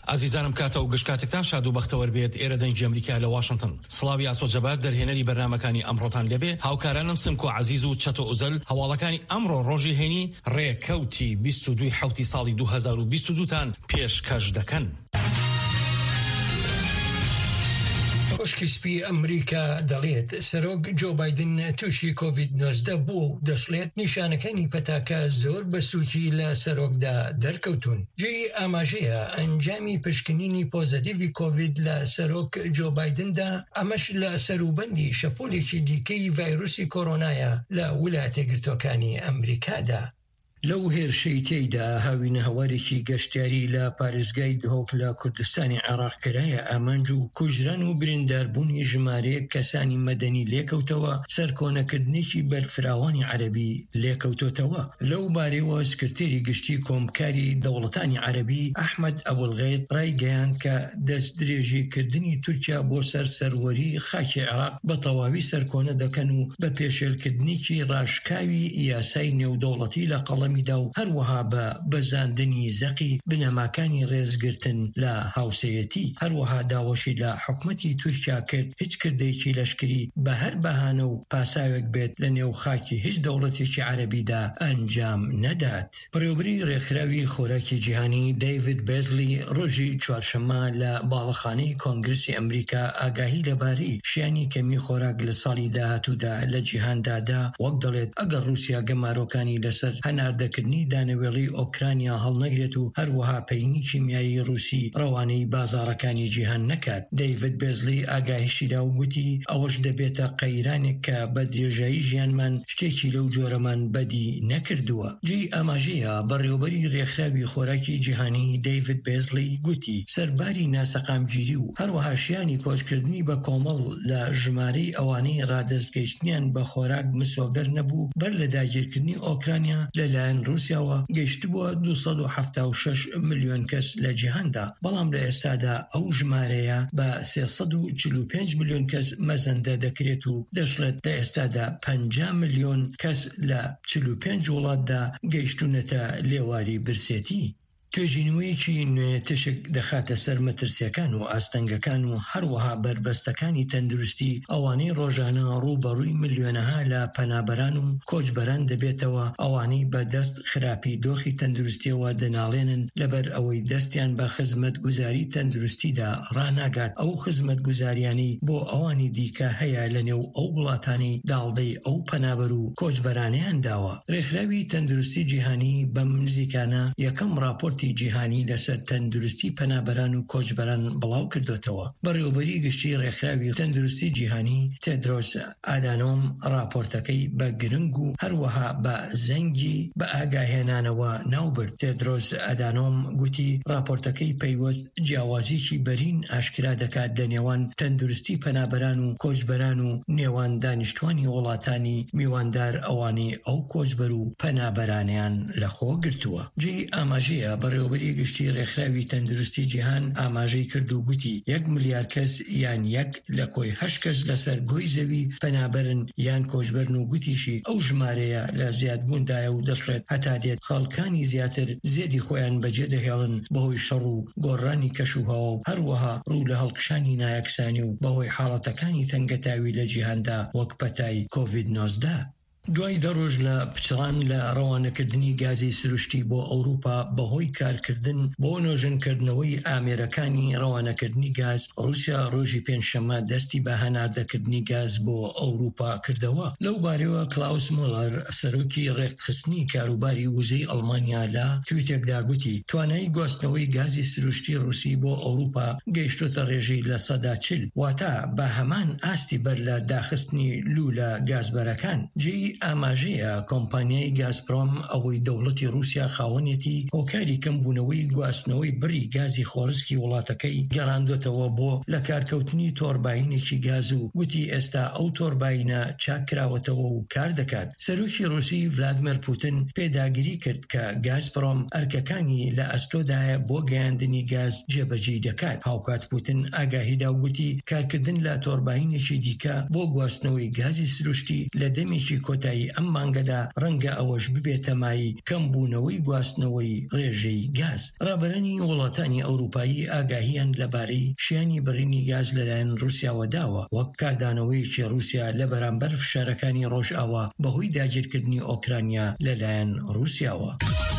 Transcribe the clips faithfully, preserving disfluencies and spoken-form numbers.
ئازیزانم کاتە و گشتکاتێکتان شاد و بەختەوەر بێت. ئێرە دەنگی ئەمریکا لە واشنگتن. سڵاوی ئاسۆجەبار دەرهێنەری بەرنامەکانی ئەمڕۆتان لەبێ. هاوکارانم سمک و عەزیز و چەتۆ ئوزەل هەواڵەکانی ئەمڕۆ ڕۆژی هەینی ڕێکەوتی بیست و دوو حەوتی ساڵی دوو هەزار و بیست و دوو تان پێشکەش دەکەن. خۆشکیسپی ئەمریکا دەڵێت سەرۆک جۆ بایدن تووشی کۆڤید نۆزدە بوو دەشڵێت نیشانەکانی پەتاکە زۆر بە سووچی لە سەرۆکدا دەرکەوتون. جێی ئاماژەیە ئەنجامی پشکنینی پۆزەتیڤی کۆڤید لە سەرۆک جۆ بایدندا، ئەمەش لە سەروبەندی شەپۆلێکی دیکەی ڤایرۆسی کۆڕۆنایە لە ویلایەتە یەکگرتووەکانی ئەمریکادا. لەو هێرشەی تێیدا هاوینە هەوارێکی گەشتیاری لە پارێزگای دهۆک لە کوردستانی عێراق کرایە ئامانج و کوژران و برینداربوونی ژمارەیەک کەسانی مەدەنی لێکەوتەوە سەرکۆنەکردنێکی بەرفراوانی عەرەبی لێکەوتۆتەوە. لەو بارەیەوە سکرتێری گشتی کۆمکاری دەوڵەتانی عەرەبی ئەحمەد ئەبوڵغێت ڕایگەیاند کە دەست درێژیکردنی تورکیا بۆ سەر سەروەری خاکی عێراق بە تەواوی سەرکۆنە دەکەن و بە پێشێلکردنێکی ڕاشکاوی یاسای نێودەوڵەتی لە قەڵەم و هەروەها بە بەزاندنی زەقی بنەماکانی ڕێزگرتن لە هاوسەیەتی. هەروەها داوەشی لە حکومەتی تورکیا کرد هیچ کردەیەکی لەشکری بە هەر بەهانە و پاساوێک بێت لە نێو خاکی هیچ دەوڵەتێکی عەرەبیدا ئەنجام نەدات. بەڕێوەبەری ڕێکخراوی خۆراکی جیهانی دەیڤید بێزلی ڕۆژی چوارشەممە لە باڵەخانەی کۆنگرسی ئەمریکا ئاگاهی لەبارەی شیانی کەمی خۆراک لە ساڵی داهاتوودا لە جیهاندادا وەک دەڵێت ئەگەر رووسیا گەمارۆکانی لەسەر هەناردەکردنی دانەوێڵی ئۆکرانیا هەڵنەگرێت و هەروەها پەینی کیمیایی رووسی ڕەوانەی بازاڕەکانی جیهان نەکات. دەیڤید بێزلی ئاگاهیشیدا و گوتی ئەوەش دەبێتە قەیرانێک کە بە درێژایی ژیانمان شتێکی لەو جۆرەمان بەدی نەکردووە. جێی ئاماژەیە بەڕێوەبەری ڕێکخراوی خۆراکی جیهانی دەیڤید بێزلی گوتی سەرباری ناسەقامگیری و هەروەها شیانی کۆچکردنی بە کۆمەڵ لە ژمارەی ئەوانەی ڕادەستگەیشتنیان بە خۆراک مسۆگەر نەبوو بەر لە داگیرکردنی ئۆکرانیا لەلایەن رووسیاوە گەیشتبووە دووسەد و حەڤتا و شەش ملیۆن کەس لە جیهاندا، بەڵام لە ئێستادا ئەو ژمارەیە بە سێسەد و چل و پێنج ملیۆن کەس مەزەندە دەکرێت و دەشڵێت لە ئێستادا پەنجا ملیۆن کەس لە چل و پێنج وڵاتدا گەیشتونەتە لێواری برسێتی. توێژینەوەیەکی نوێ تشک دەخاتە سەر مەترسیەکان و ئاستەنگەکان و هەروەها بربەستەکانی تەندروستی ئەوانەی ڕۆژانە ڕووبەڕووی ملیۆنەها لە پەنابەران و کۆچبەران دەبێتەوە، ئەوانەی بەدەست خراپی دۆخی تەندروستیەوە دەناڵێنن لەبەر ئەوەی دەستیان بە خزمەت گوزاری تەندروستیدا ڕاناگات. ئەو خزمەت گوزاریانی بۆ ئەوانی دیکە هەیە لە نێو ئەو وڵاتانی داڵدەی ئەو پەنابەر و کۆچبەرانیان داوە. ڕێکخراوی تەندروستی جیهانی بەم نزیکانە یەکەم راپۆرت جیهانی لەسەر تەندروستی پەنابەران و کۆچبەران بڵاو کردوتەوە. بەڕێوەبەری گشتی ڕێکخراوی تەندروستی جیهانی تێدرۆس ئادانۆم راپۆرتەکەی بە گرنگ و هەروەها بە زەنگی بە ئاگاهێنانەوە ناوبرد. تێدرۆس ئادانۆم گوتی راپۆرتەکەی پەیوەست جیاوازیی بەرین ئاشکرا دەکات لە نێوان تەندروستی پەنابەران و کۆچبەران و نێوان دانیشتوانی وڵاتانی میواندار ئەوانەی ئەو کۆچبەر و پەنابەرانیان لەخۆ گرتووە. جێی ئاماژەیە بەڕێوەبەری گشتی ڕێکخراوی تەندروستی جیهان ئاماژەی کرد و گوتی یەک ملیار کەس یان یەک لە کۆی هەشت کەس لەسەر گۆی زەوی پەنابەرن یان کۆچبەرن و گوتیشی ئەو ژمارەیە لە زیادبووندایە و دەشڵێت هەتا دێت خەڵکانی زیاتر زێدی خۆیان بەجێ دەهێڵن بەهۆی شەڕ و گۆڕانی کەشوهەوە و هەروەها ڕوو لە هەڵکشانی نایەکسانی و بەهۆی حاڵەتەکانی تەنگەتاوی لە جیهاندا وەک پەتای کۆڤید نۆزدە. دوای دەڕۆژ لە پچڕان لە ڕەوانەکردنی گازی سروشتی بۆ ئەوروپا بەهۆی کارکردن بۆ نۆژنکردنەوەی ئامێرەکانی ڕەوانەکردنی گاز، رووسیا ڕۆژی پێنجشەممە دەستی بە هەناردەکردنی گاز بۆ ئەوروپا کردەوە. لەو بارەوە کلاوس مۆلەر سەرۆکی ڕێکخستنی کاروباری وزەی ئەڵمانیا لە تویتێکدا گوتی توانایی گواستنەوەی گازی سروشتی رووسی بۆ ئەوروپا گەیشتۆتە ڕێژەی لە سەدا چل، واتە بە هەمان ئاستی بەر لە داخستنی لوولە گازبەرەکان. جێی ئاماژەیە کۆمپانیای گازپرۆم ئەوەی دەوڵەتی رووسیا خاوەنێتی هۆکاری کەمبوونەوەی گواستنەوەی بڕی گازی خۆرسکی وڵاتەکەی گەڕاندۆتەوە بۆ لە کارکەوتنی تۆرباینێکی گاز و گوتی ئێستا ئەو تۆرباینە چاکراوەتەوە و کار دەکات. سەرۆکی رووسی ڤلادیمیر پوتین پێداگیری کرد کە گازپرۆم ئەرکەکانی لە ئەستۆدایە بۆ گەیاندنی گاز جێبەجێ دەکات. هاوکات پوتین ئاگاهیدا و گوتی کارکردن لە تۆرباینێکی دیکە بۆ گواستنەوەی گازی سروشتی لە دەمێکی کۆتا کۆتایی ئەم مانگەدا ڕەنگە ئەوەش ببێتە مای کەمبوونەوەی گواستنەوەی ڕێژەی گاز. ڕابەرانی وڵاتانی ئەوروپایی ئاگاهیان لەبارەی شیانی بڕینی گاز لەلایەن رووسیاوە داوە، وەک کاردانەوەیکی رووسیا لە بەرامبەر فشارەکانی ڕۆژئاوا بەهۆی داگیرکردنی ئۆکرانیا لەلایەن رووسیاوە.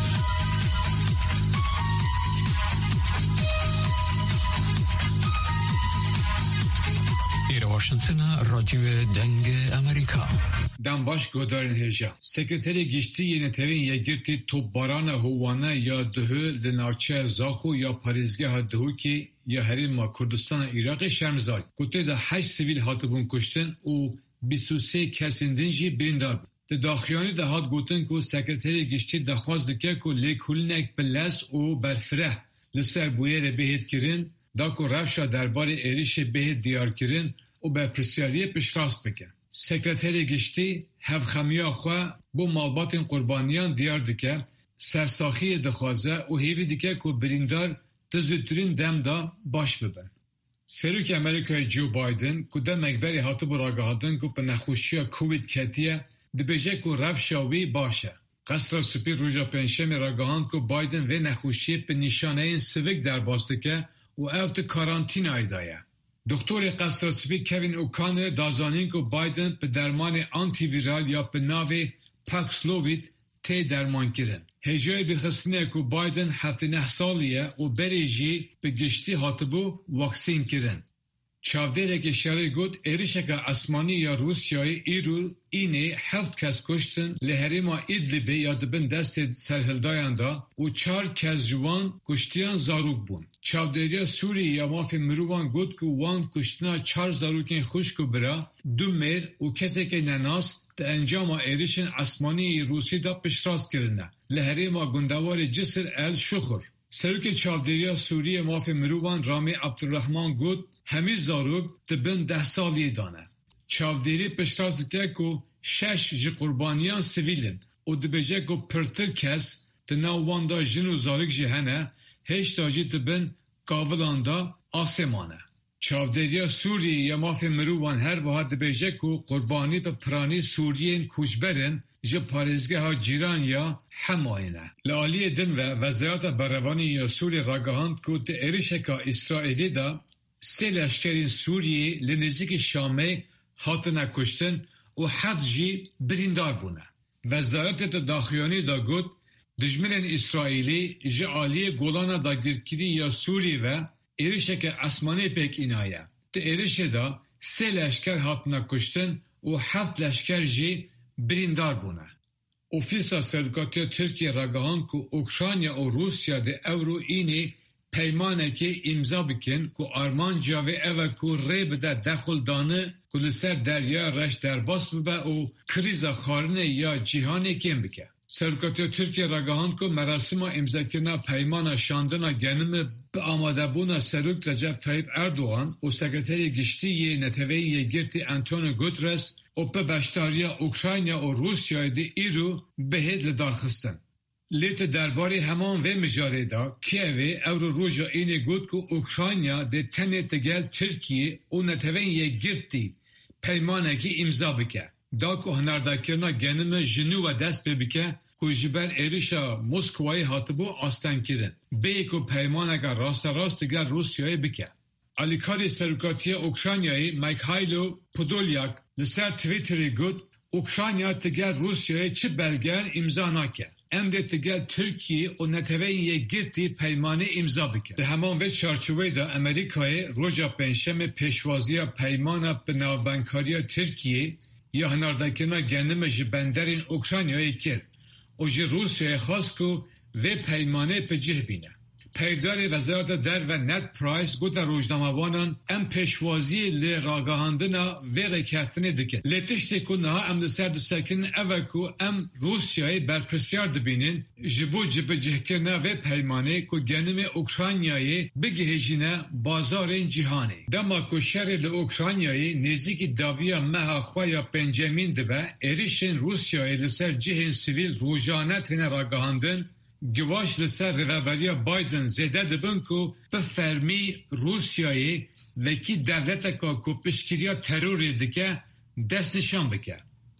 Washington رادیو دنگ امریکا. دم باش گودارن هجا. سکرتری گشتی نتوین یگرتی توباران هوانه یا دهو لناچه زاخو یا پاریزگاه دهو که یا حریم کردستان عراق شرمزار. گوته ده هشت سیویل هاتبون کشتن و بیست و سه کسین دنجی بریندار. ده داخیانی ده هات گوتن که سکرتری گشتی دخواست دکه که لیکولنک بلس و برفره لسر بویر بهید کرن دا که رفشا دربار ایریش بهید دیار کرن و به پرسیاری پشتراست بکن. سکرتری گشتی هفخمیا خواه بو مالبات قربانیان دیار دکه سرساخی دخوازه و هیوی دکه که بریندار تزودترین دم دا باش ببن. سروک امریکای جو بایدن که ده مکبری هاتو براگهادن که به نخوشی کووید کتیه دبیجه که رفشاوی باشه. قصر سپی روژا پنشم راگهاند که بایدن و نخوشی به نشانه این سوک در باستکه و افت کارانتین آیدایه. دکتر قصر سپی کوین اوکانر دازانین که بایدن به درمان آنتی ویرال یا به ناو پاکسلووید تی درمان کرن. هجای برخصنه که بایدن هفته نه سالیه و بریجی به گشتی هاتبو واکسین کرن. چاودره که شرای گود ایرشک اسمانی یا روسیای ایرو اینه هفت کس کشتن لحریما ایدلیبه یا دبن دست سرهلدایان دا و چار کس جوان کشتیان زاروک بون. چاودره سوری یا مافی مروان گود که وان کشتنا چار زاروکین خوشکو برا دو میر و کسی که نناس ده انجام ایرشن اسمانی روسی دا پشتراست کرنه. لحریما گندوار جسر ال شخور. سروک چاودره سوری مافی مروان رامی عبدالرحمن گود همی زاروک دبن ده سالی دانه. چاودری پشتاز دکه که شش جی قربانیان سویلن و دبجه که پرتر کس دناوان دا جنو زاروک جهنه هشتا جی دبن قاولان دا آسمانه. چاودری سوری یا مافی مروان هر وها دبجه که قربانی به پرانی سوریین کوچبرن جی پارێزگە ها جیران یا هماینه. لعالی دن و وزارت بروانی یا سوری راگهاند که ده ایرشکا اسرائیلی دا سه لشکرین سوریه لنزیک شامه هاتنه کشتن و هفت جی بریندار بونه. وزارت داخلیانی دا گود دجمنین اسرائیلی جی عالی گولان دا گرکری یا سوری و ایرشک اسمانی پیک اینایه. ده ایرش دا سه لشکر هاتنه کشتن و هفت لشکر جی بریندار بونه. اوفیسا سرکاتی ترکیه راگهاند که اوکراینیا و روسیا ده اورو اینی پیمانه که امضا بکن که آرمان جاوه اوه که ری بده دخل دانه که لسر دریا رش درباس ببه و کریزا خارنه یا جیهانه کم بکه. سرکاتی ترکیه راگهاند که مراسم امضا کنه پیمانه شاندنه گنم به آماده بونه سروک رجب طایب اردوغان و سکرتری گشتی نتوی گرتی انتونیو گوترس و به بشتاریا اوکراینیا و روسیا ده ایرو بهید لدار خستن. لیت درباره همان و مجاره دا کیوه اورو روژا اینه گود که اوکراینیا ده تنه تگل ترکیه و نتوین یک گرتی پیمانه که امضا بکه. دا که هنرده کرنا گنم جنو و دست ببکه که جبر ایریشا موسکوای هاتبو آستن کرن. به که پیمانه که راست راست تگل روسیای بکه. الیکاری سرکاتی اوکراینیای میکایلو پودولیاک لسر تویتری گود اوکراینیا تگل روسیای چه بلگر امضا نکه. امده تگل ترکیه و نتوین یک گرتی پیمانه امضا بکن. ده همان و چارچوبه دا امریکای روژا پنجشنبه پیشوازی پیمانه به نوبنکاری ترکیه یا هنردکنه گنم جی بندرین اوکراینیای کرد و جی روسیای خواست که و پیمانه به جه بینه. پیدار وزارت در و نت پرایس گوت روزنامه‌وانان ام پیشوازی لی راگهاندنا و رکفتنه دکن. لتشتی که نه ام لسر دستکن اوه که ام روسیای برپرسیار دبینن جبو جب جهکنه و پیمانه که گنم اوکراینیای بگهجینه بازارین جهانی. دما که شر لی اوکراینیای نزیک داویا مهاخوا یا پنجمین دبه ایریشن روسیای لسر جهن سیویل روزانه تنه راگهاندن گواش لسر رهبری بایدن زده دبن که به فرمی روسیایی و کی دولت که که پشکریا تروری دکه دست نشان بکه.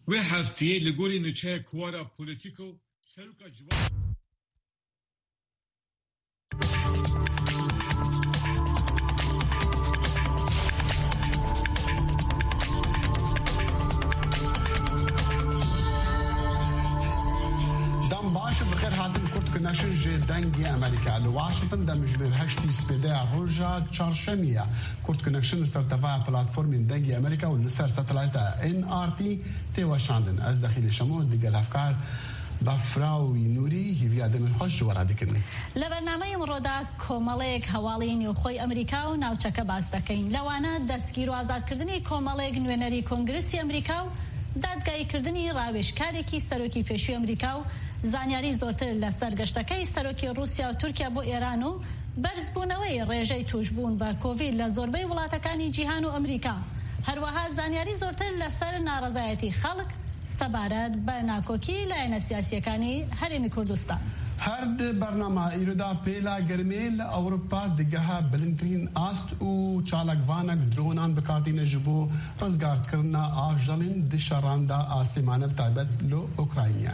و هفتیه لگوری نوچه کوارا پولیتیکو سروکا جوان باش بخير هاتن كرت كناشن جي دنگي امريكا لواشنطن دم جبر هشتي سبيدا روجا چارشمية كرت كناشن سرتفاع بلاتفورم دنگي امريكا والنسر ساتلايتا ان ار تي تي واشاندن از داخل شمو دقل افكار بافراوی نوری هیوی آدم خوش ورا دکرنی. لبرنامه مرودا کومالک حوالی نیوخوی امریکا و ناوچک باز دکین. لوانا دستگیر و آزاد کردنی کومالک نوینری کنگرسی امریکا و دادگاهی کردنی راوشکاری کی سروکی پیشی امریکا و زانیاری زۆرتر لە سەرگەشتەکەی سەرۆکی رووسیا و تورکیا بۆ ئێران و بەرزبوونەوەی ڕێژەی توشبوون بە کۆڤید لە زۆربەی وڵاتەکانی جیهان و ئەمریکا. هەروەها زانیاری زۆرتر لەسەر ناڕەزایەتی خەڵک سەبارەت بە ناکۆکی لایەنە سیاسیەکانی هەرێمی کوردستان. هەرد بەرنامە ئیرۆدا پێلا گەرمێ لە ئەوروپا دگەها بلندترین ئاست و چالاکڤانێک درۆنان بکاردینە ji بۆ ڕزگارکردنا ئاژەڵین دشەڕاندا ئاسیمانە بتایبەت لە ئوکراینیا.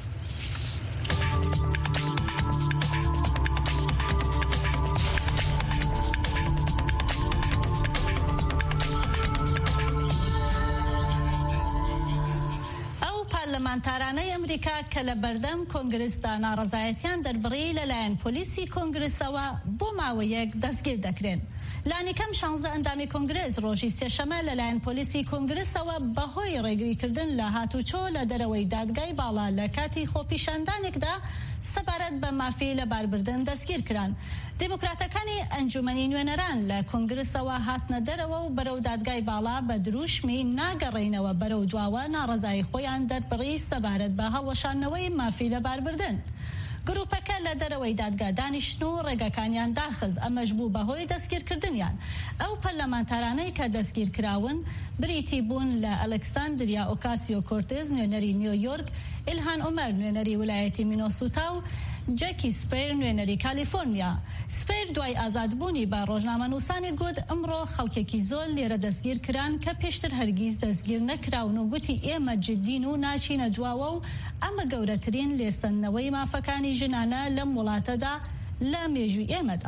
پارلەمانتارانەی ئەمریکا کە لە بەردەم کۆنگرسدا ناڕەزایەتیان دەربڕی لەلایەن پۆلیسی کۆنگرسەوە بۆ ماوەیەک دەستگیر دەکرێن. لانیکەم شانزدە ئەندامی کۆنگرس ڕۆژی سێشەمە لەلایەن پۆلیسی کۆنگرسەوە بەهۆی ڕێگریکردن لە هاتوچۆ لە دەرەوەی دادگای باڵا لە کاتی خۆپیشاندانێکدا سەبارەت بە مافی لە باربردن دەستگیر کران. دموکراتەکانی ئەنجومەنی نوێنەران لە کۆنگرسەوە هاتنە دەرەوە و بەرەو دادگای باڵا بە دروشمی ناگەڕێنەوە بەرەو دواوە ناڕەزایی خۆیان دەربڕی سەبارەت بە هەڵوەشانەوەی مافی لە باربردن. گروپەکە لە دەرەوەی دادگا دانیشتن و ڕێگەکانیان داخز ئەمەش بوو بەهۆی دەستگیرکردنیان. ئەو پەرلەمانتارانەی کە دەستگیر کراون بریتی بوون لە ئەلەکساندریا ئۆکاسیۆ کۆرتێز نوێنەری نیویۆرک، ئیلهان ئۆمەر نوێنەری ویلایەتی مینۆسوتا و جەکی سپیر نوێنەری کالیفۆرنیا. سپیر دوای ئازادبوونی بە ڕۆژنامەنووسانی گوت ئەمڕۆ خەڵکێکی زۆر لێرە دەستگیر کران کە پێشتر هەرگیز دەستگیر نەکراون و گوتی ئێمە جددین و ناچینە دواوە و ئەمە گەورەترین لێسەندنەوەی مافەکانی ژنانە لەم وڵاتەدا لە مێژووی ئێمەدا.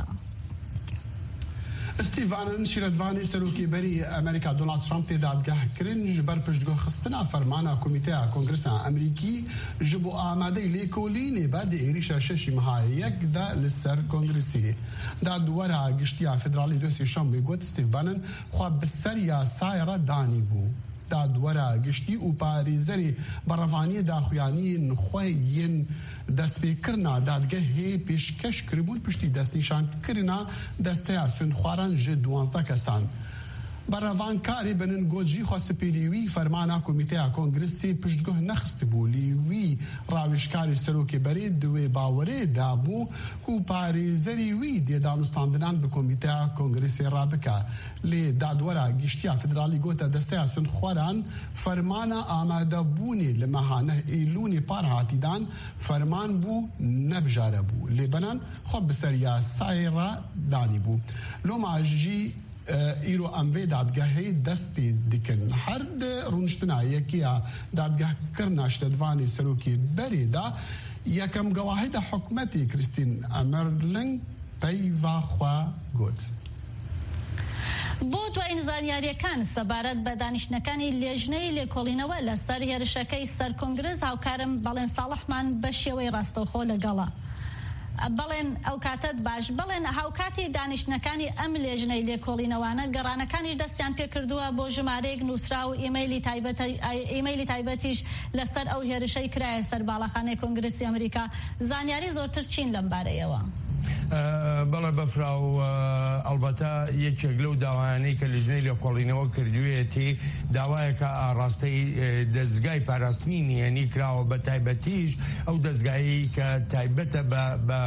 ستیڤ بانن شیرەتوانی سەرۆکیبەری ئەمریکا دۆنالد ترامپ تێ دادگاهکردن ji ber piştgihxistina fermana Komîteya Kongresa Amerîkî ji bo amadeyî lêkolînê be di êrişa şeşî mehayek de li ser Kongresê. Dadwera Giştiya Federalî Dosê Şamê got Steve Bannon xwe bi ser yasayê re danî bû. Dadwera giştî û parêzerê berrevaniyê daxuyaniyên xwe yên destpêkirina dadgehê pêşkeş kiribûn piştî destnîşankirina desteya swênxwaran ji duwazdeh kesan. Berrevankarê binin got jî xwe spêlî wî fermana Komîteya Kongresê piştgih nexistibû lê wî rawişkarê serokêberê di wê bawerê dabû ku parêzerê wî dê danûstandinan bi Komîteya Kongresê rabike. Lê dadwera Giştiya Federalî gote desteya swênxwaran fermana amadebûnê li meha neh Eylûnê par hatî dan ferman bû nebijare bû. Lê benan xwe bi ser yasayê re danî bû. Loma jî îro em vê dadgehê dest pê dikin. Her di rûniştina yekiya dadgehkirina şiretvanê serokêberê da yekem gewahîda hikûmetê Christine Emerling peyva xwe got. بۆ دوای زانیاریەکان سەبارەت بە دانیشتنەکانی لێژنەی لێکۆڵینەوە لەسەر هێرشەکەی سەر کۆنگرس هاوکارم بەڵێن ساڵحمان بە شێوەی ڕاستەوخۆ لەگەڵا. بەڵێن ئەو کاتت باش بڵێن هاوکاتی دانیشتنەکانی ئەم لێژنەی لێکۆڵینەوانە گەڕانەکانیش دەستیان پێ کردووە بۆ ژمارەیەک نووسرا و ئیمەیلی تایبەتیش لەسەر ئەو هێرشەی کرایە سەر باڵەخانەی کۆنگرسی ئەمریکا. زانیاری زۆرتر چین لەم بارەیەوە؟ بەڵێ بەفرا و ئەڵبەتە یەکێک لەو داوایانەی کە لەژنەی لێکۆڵینەوە کردوێتی داوایەکە ئاڕاستەی دەستگای پاراستنی نیەنی کراوە بە تایبەتیش ئەو دەستگایی کە تایبەتە بە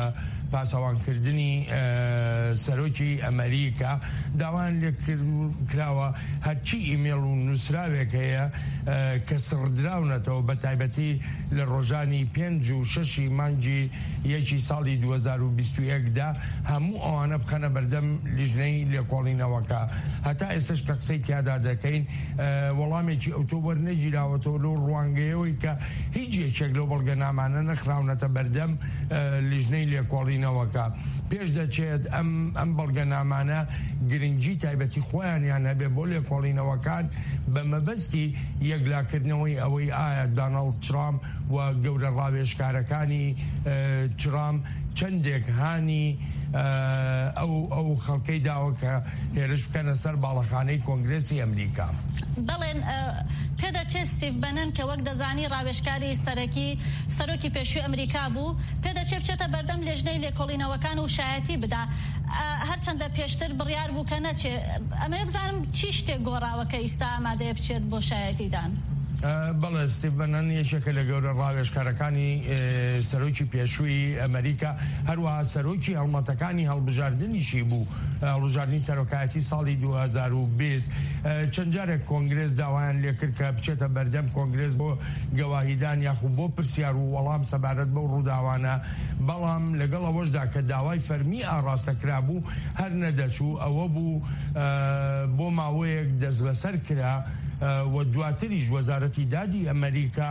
پاسەوانکردنی سەرۆکی ئەمریکا داوان لێ کراوە هەرچی ئیمێڵ و نووسراوێک هەیە کە سڕدراونەتەوە بە تایبەتی لە ڕۆژانی پێنج و شەشی مانگی یەکی ساڵی دوو هەزار و بیست و یەکدا هەموو ئەوانە بخەنە بەردەم لیژنەی لێکۆڵینەوەکە. هەتا ئێستش کە قسەی تیادا دەکەین وەڵامێکی ئۆتۆبەر نەگیراوەتەوە لەو ڕوانگەیەوەی کە هیچ یەکێک لەو بەڵگەنامانە نەخراونەتە بەردەم لیژنەی لێکۆڵینەوەکە. پێش دەچێت ئەم ئەم بەڵگەنامانە گرنگی تایبەتی خۆیانیان هەبێ بۆ لێکۆڵینەوەکان بە مەبەستی یەکلاکردنەوەی ئەوەی ئایا داناڵد ترامپ و گەورە ڕاوێژکارەکانی ترامپ چەندێک هانی ئەو ئەو خەڵکەی داوە کە هێرش بکەنە سەر باڵەخانەی کۆنگرێسی ئەمریکا. بەڵێن پێدەچێت ستیڤ بەنەن کە وەک دەزانی ڕاوێژکاری سەرەکی سەرۆکی پێشووی ئەمریکا بوو پێدەچێت بچێتە بەردەم لێژنەی لێکۆڵینەوەکان و شایەتی بدا هەرچەندە پێشتر بڕیار بوو کە نەچێ. ئەمە بزانم چی شتێک گۆڕاوەکە ئیستا ئامادەیە بچێت بۆ شایەتیدان؟ بەڵێ ستیڤ بەنەن یەکێکە لە گەورە ڕاوێژکارەکانی سەرۆکی پێشووی ئەمریکا هەروەها سەرۆکی هەڵمەتەکانی هەڵبژاردنیشی بوو هەڵبژاردننی سەرۆکایەتی ساڵی دوو هەزار و بیست. چەند جارێک کۆنگرێس داوایان لێ کرد کە بچێتە بەردەم کۆنگرێس بۆ گەواهیدان یاخود بۆ پرسیار و وەڵام سەبارەت بەو ڕووداوانە، بەڵام لەگەڵ ئەوەشدا کە داوای فەرمی ئاڕاستەکرا بوو هەر نەدەچوو. ئەوە بوو بۆ ماوەیەک دەست بەسەر کرا و دواتریش وەزارەتی دادی ئەمریکا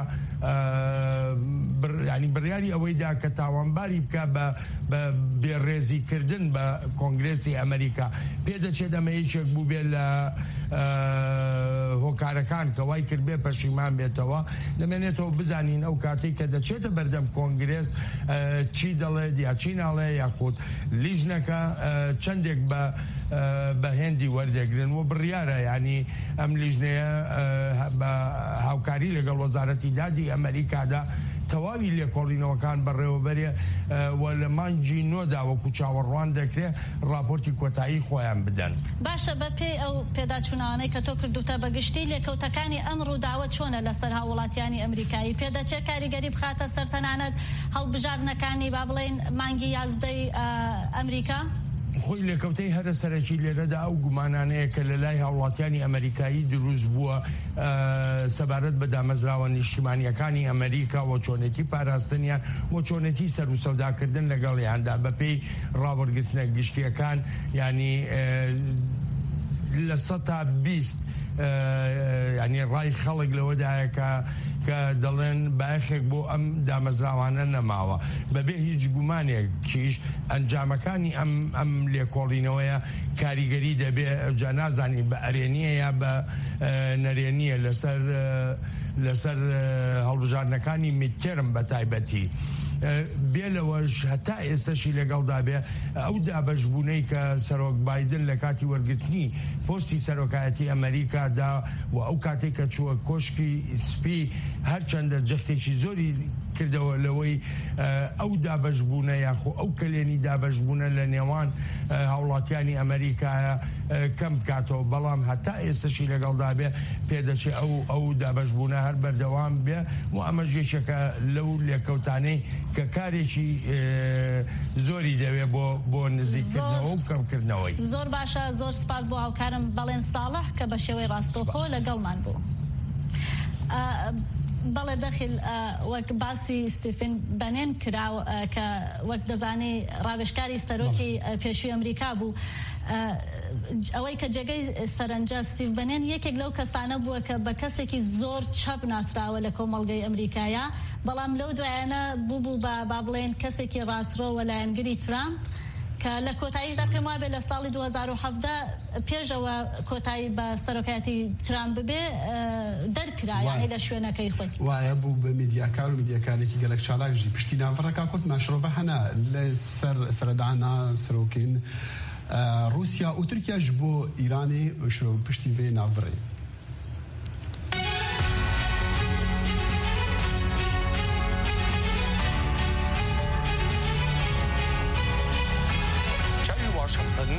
ینی بڕیاری ئەوەیدا کە تاوانباری بکە بە بێڕێزیکردن بە کۆنگرێسی ئەمریکا. پێدەچێت ئەمە یەکێک بوو بێت لە هۆکارەکان کە وای کرد بێ پەشیمان بێتەوە. دەمێنێتەوە بزانین ئەو کاتێک کە دەچێتە بەردەم کۆنگرێس چی دەڵێت یا چی ناڵێ یاخود لیژنەکە چەندێک بە بە هێندی وەردەگرن و بڕیارە ینی ئەم لیژنەیە بە هاوکاری لەگەڵ وەزارەتی دادی ئەمریکادا تەواوی لێکۆڵینەوەکان بەڕێوەبەرێ و لە مانگی نۆدا وەکو چاوەڕوان دەکرێت راپۆرتی کۆتایی خۆیان بدەن. باشە بە پێی ئەو پێداچوونانەی کە تۆ کردوتە بەگشتی لێکەوتەکانی ئەم ڕووداوە چۆنە لەسەر هاوڵاتیانی ئەمریکایی؟ پێدەچێت کاریگەری بخاتە سەر تەنانەت هەڵبژاردنەکانی با بڵێن مانگی یازدەی ئەمریکا؟ خۆی لێکەوتەی هەرە سەرەکی لێرەدا ئەو گومانانەیە کە لە لای هاوڵاتیانی ئەمریکایی دروست بووە سەبارەت بە دامەزراوە نیشتیمانیەکانی ئەمریکا و چۆنێتی پاراستنیان و چۆنێتی سەر و سەوداکردن لەگەڵیاندا بەپێی ڕاوەرگرتنە گشتیەکان ینی لە سەد تا بیست ینی ڕای خەڵک لەوەدایە کە کە دەڵێن باەخێک بۆ ئەم دامەزراوانە نەماوە بەبێ هیچ گومانێکیش ئەنجامەکانی ئەم ئەم لێکۆڵینەوەیە کاریگەری دەبێ جا نازانی بە ئەرێنیە یا بە نەرێنیە لەسەر لەسەر هەڵبژاردنەکانی میدتێرم بە تایبەتی. بێلەوەش هەتا ئێستاشی لەگەڵدا بێ ئەو دابەشبوونەی کە سەرۆک بایدن لە کاتی وەرگرتنی پۆستی سەرۆکایەتی ئەمریکادا و ئەو کاتێک کە چووە کۆشکی سپی هەرچەندە جەختێکی زۆری کردەوە لەوەی ئەو دابەشبوونە یاخۆ ئەو کلێنی دابەشبوونە لە نێوان هاوڵاتیانی ئەمریکایە کەم بکاتەوە، بەڵام هەتا ئێستاشی لەگەڵدا بێ پێدەچێت ئەو ئەو دابەشبوونە هەر بەردەوام بێ و ئەمە ژێشەکە لەو لێکەوتانەی کە کارێکی زۆری دەوێت بۆ بۆ نزیککردنەوە و کەمکردنەوەی. زۆر باشە، زۆر سپاس بۆ هاوکارم بەڵێن ساڵح کە بە شێوەی ڕاستەوخۆ لەگەڵمان بوو. بەڵێ دەخیل وەک باسی ستیفن بەنێن کراوە کە وەک دەزانی ڕاوێژکاری سەرۆکی پێشووی ئەمریکا بوو. ئەوەی کە جێگەی سەرنجە ستیڤ بەنێن یەکێک لەو کەسانە بووە کە بە کەسێکی زۆر چەپ ناسراوە لە کۆمەڵگەی ئەمریکایە، بەڵام لەو دوایانە بوو بوو بە با بڵێن کەسێکی ڕاستڕۆوە لایەنگری ترامپ کە لە کۆتاییشدا پێم وابێ لە ساڵی دوو هەزار و هەڤدە پێشەوە کۆتایی بە سەرۆکایەتی ترامپ ببێ دەرکرا یعنی لە شوێنەکەی خۆی وایە بوو بە میدیاکار و میدیاکارێکی گەلک چالاکژی پشتی ناڤڕەکە کۆت ماشرۆڤە هەنا لە سەر سەردانا سەرۆکین رووسیا و تورکیاش بۆ ئیرانی شرۆ پشتی بێ ناڤڕێ.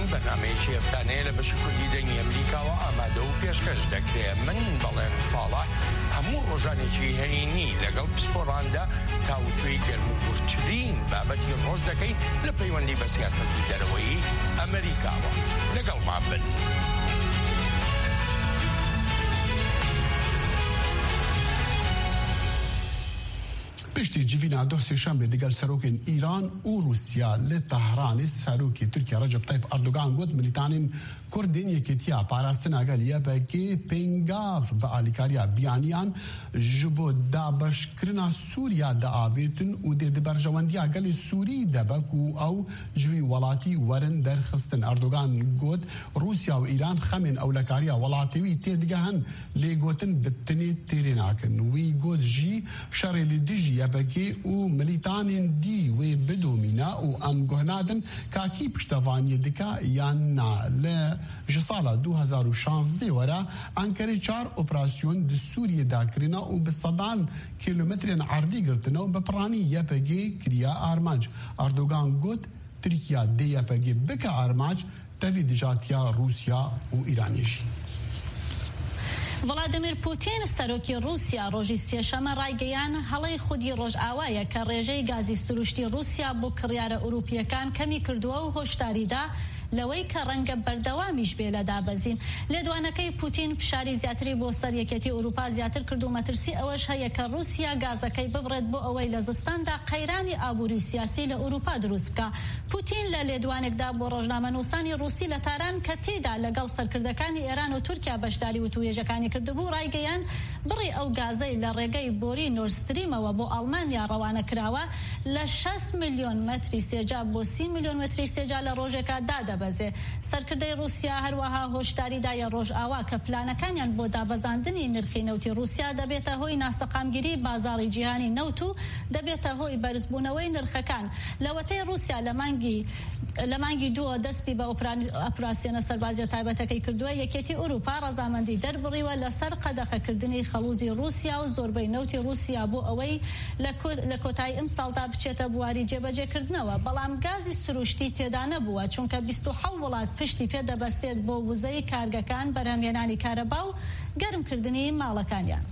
بەرنامەیەکی ئەفتانەیە لە بەشی کوردی دەنگی ئەمریکاوە ئامادە و پێشکەش دەکرێت. من بەڵێن ساڵح هەموو ڕۆژانێکی هەینی لەگەڵ پسپۆڕاندا تاوتوێی گەرم و گورتترین بابەتی ڕۆژ دەکەین لە پەیوەندی بە سیاسەتی دەرەوەی ئەمریکاوە. لەگەڵمان بن. پشتی جیڤینا دۆ سێشەمبێ لەگەڵ سەرۆکên ئیران û رووسیا لە تەهرانê serokê Tirkiye Recep Tayyip Erdogan got milîtanên Kurdên Yekîtiya parastina gel yekê pêngav bi alîkariya biyaniyan ji bo dabeşkirina Sûriya diavêtin û dê di berjewendiya gelê Sûrî de be ku ew ji wî welatî werin derxistin. Erdogan got Rûsya û Îran xemên ewlekariya welatê wî tê digehin lê gotin bi tinê têrê nakin. Wî got jî şerê li dijî yebekê û milîtanên dî wê bidomîne û em guh nadin kakî piştevaniyê dike yan na. Li ji sala du hezar û şanzdê were Enkerê çar operasyon di Sûriyê de kirine û bi sedan kilometrên erdî girtine û bi piranî Y P G kiriye armanc. Erdogan got Tirkiye dê Y P G bike armanc tevî dijatiya Rûsya û Îranê jî. ڤڵادیمیر پوتین سەرۆکی رووسیا ڕۆژی سێشەمە ڕایگەیان هەڵەی خودی ڕۆژئاوایە کە ڕێژەی گازی سروشتی رووسیا بۆ کڕیارە ئوروپیەکان کەمی کردووە و هۆشداریدا لەوەی کە ڕەنگە بەردەوامیش بێ لە دابەزین. لێدوانەکەی پوتین فشاری زیاتری بۆ سەر یەکێتی ئوروپا زیاتر کرد و مەترسی ئەوەش هەیە کە رووسیا گازەکەی ببڕێت بۆ ئەوەی لە زستاندا قەیرانی ئابووری و سیاسی لە ئوروپا دروست بکە. پوتین لە لێدوانێکدا بۆ ڕۆژنامەنووسانی رووسی لە تاران کە تێدا لەگەڵ سەرکردەکانی ئێران و تورکیا بەشداری وتووێژەکانی کردبوو ڕایگەیان بڕی ئەو گازەی لە ڕێگەی بۆری نۆرستریمەوە بۆ ئەڵمانیا ڕەوانە کراوە لە شەست ملیۆن مەتری سێجا بۆ سی ملیۆن مەتری سێجا لە ڕۆژێکا دادەبەزێ. سەرکردەی رووسیا هەروەها هۆشداریدایە ڕۆژئاوا کە پلانەکانیان بۆ دابەزاندنی نرخی نەوتی رووسیا دەبێتە هۆی ناسەقامگیری بازاڕی جیهانی نەوت و دەبێتە هۆی بەرزبوونەوەی نرخەکان. لەوەتەی رووسیا لە مانگی لە مانگی دووە دەستی بە ئۆپراسیۆنە سەربازیە تایبەتەکەی کردووە. یەکێتی ئوروپا ڕەزامەندی دەربڕیوە لەسەر قەدەخەکردنی خەڵوزی رووسیا و زۆربەی نەوتی رووسیا بۆ ئەوەی لە کۆتایی ئەم ساڵدا بچێتە بواری جێبەجێکردنەوە. بەڵام گازی سروشتی تێدا نەبووە چونکە بیست و حەوت وڵات پشتی پێدەبەستێت بۆ وزەی کارگەکان بەرهەمهێنانی کارەبا و گەرمکردنی ماڵەکانیان.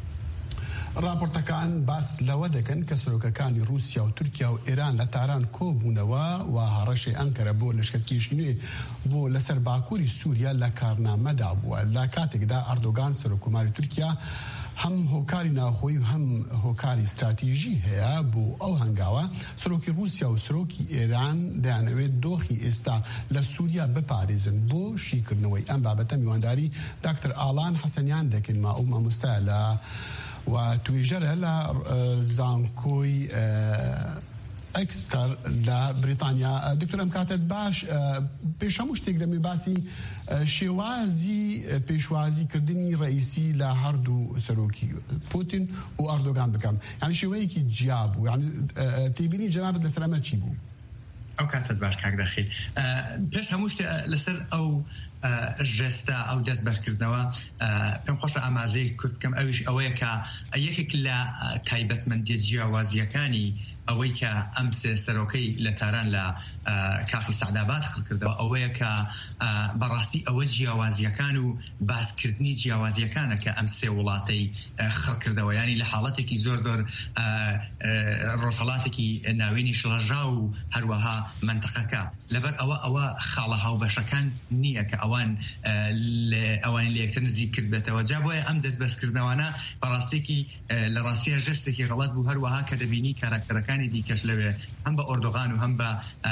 راپۆرتەکان باس لەوە دەکەن کە سەرۆکەکانی رووسیا و تورکیا و ئێران لە تاران کۆبوونەوە و هەڕەشی ئەنکەرە بۆ لەشکرکێشی نوێ بۆ لەسەر باکووری سووریا لە کارنامەدا بووە. لە کاتێکدا ئەردۆگان سەرۆکوماری تورکیا هەم هۆکاری ناوخۆی و هەم هۆکاری استراتیژی هەیە بۆ ئەو هەنگاوە. سەرۆکی رووسیا و سەرۆکی ئێران دەیانەوێت دۆخی ئێستا لە سووریا بپارێزن بۆ شیکردنەوەی ئەم بابەتە میوانداری داکتەر ئالان حەسەنیان دەکەن ما ئەو مامۆستایە لە و توێژەرە لە زانکۆی ئەکستەر لە بریتانیا. دکتۆر ئەم کاتت باش پێش هەموو شتێک دەمێ باسی شێوازی پێشوازیکردنی ڕئیسی لە هەردوو سەرۆکی پوتین و ئەردۆگان بکەم. یعنی شێوەیەکی جیا بوو. یعنی تێبینی جەنابەت لەسەر ئەمە چی بوو؟ ئەو کاتت باش کاکدەخیل. پێش هەموو شتێ لەسەر ئەو ژێستا ئەو دەست بەرکردنەوە پێم خۆشە ئاماژەی کورت بکەم ئەویش ئەوەیە کە یەکێک لە تایبەتمەندیە جیاوازیەکانی ئەوەی کە ئەم سێ سەرۆکەی لە تاران لە کاخی سەعداباد خڵکردەوە ئەوەیە کە بەڕاستی ئەوە جیاوازیەکان و باسکردنی جیاوازیەکانە کە ئەم سێ وڵاتەی خڵکردەوە. ینی لە حاڵەتێکی زۆر زۆر ڕۆژهەڵاتێکی ناوێنی شڵەژا و هەروەها منتەقەکە لەبەر ئەوە ئەوە خاڵە هاوبەشەکان نییە کە ئەوان ئەوانی لە یەکتر نزیک کرد بێتەوە. جا بۆیە ئەم دەست بەرزکردنەوەانە بەڕاستێکی لە ڕاستیە ژەستێکی غەڵەت بوو. هەروەها کە دەبینی کاراکتەرەکانی دیکەش لەوێ هەم بە ئۆردۆغان و هەم بە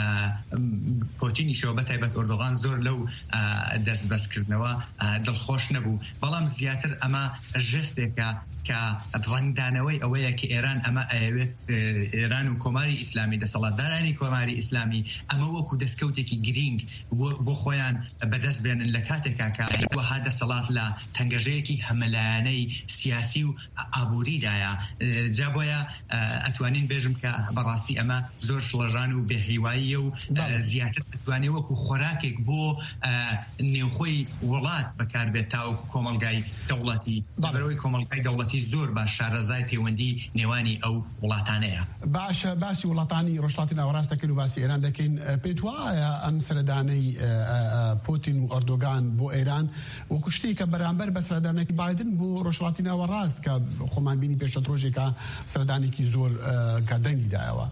پۆتینیشەوە بەتایبەت ئۆردۆغان زۆر لەو دەست بەرزکردنەوە دڵخۆش نەبوو. بەڵام زیاتر ئەمە ژەستێکە کە ڕنگدانەوەی ئەوەیە کە ئێران ئەمە ئەوێت ئێران و کۆماری ئیسلامی دەسەڵاتدارانی کۆماری ئیسلامی ئەمە وەکو دەستکەوتێکی گرنگ بۆ خۆیان بەدەست بێنن لە کاتێکا کە وەها دەسەڵات لە تەنگەژەیەکی هەمەلایەنەی سیاسی و ئابووریدایە. جا بۆیە ئەتوانین بێژم کە بەڕاستی ئەمە زۆر شڵەژان و بێهیواییە و زیاتر ئەتوانێت وەکو خۆراکێک بۆ نێوخۆی وڵات بەکاربێت تا کۆمەلگای دەوڵەتی بەبەرەوەی کۆمەلگای دەوڵەتی دەسەڵاتی زۆر باش شارەزای پەیوەندی نێوانی ئەو وڵاتانەیە. باشە باسی وڵاتانی ڕۆژهەڵاتی ناوەڕاست دەکەین و باسی ئێران دەکەین. پێت وایە ئەم سەردانەی پوتین و ئەردۆگان بۆ ئێران وەکو شتێک کە بەرامبەر بە سەردانێکی بایدن بۆ ڕۆژهەڵاتی ناوەڕاست کە خۆمان بینی پێشەت ڕۆژێکە سەردانێکی زۆر کە دەنگی دایەوە؟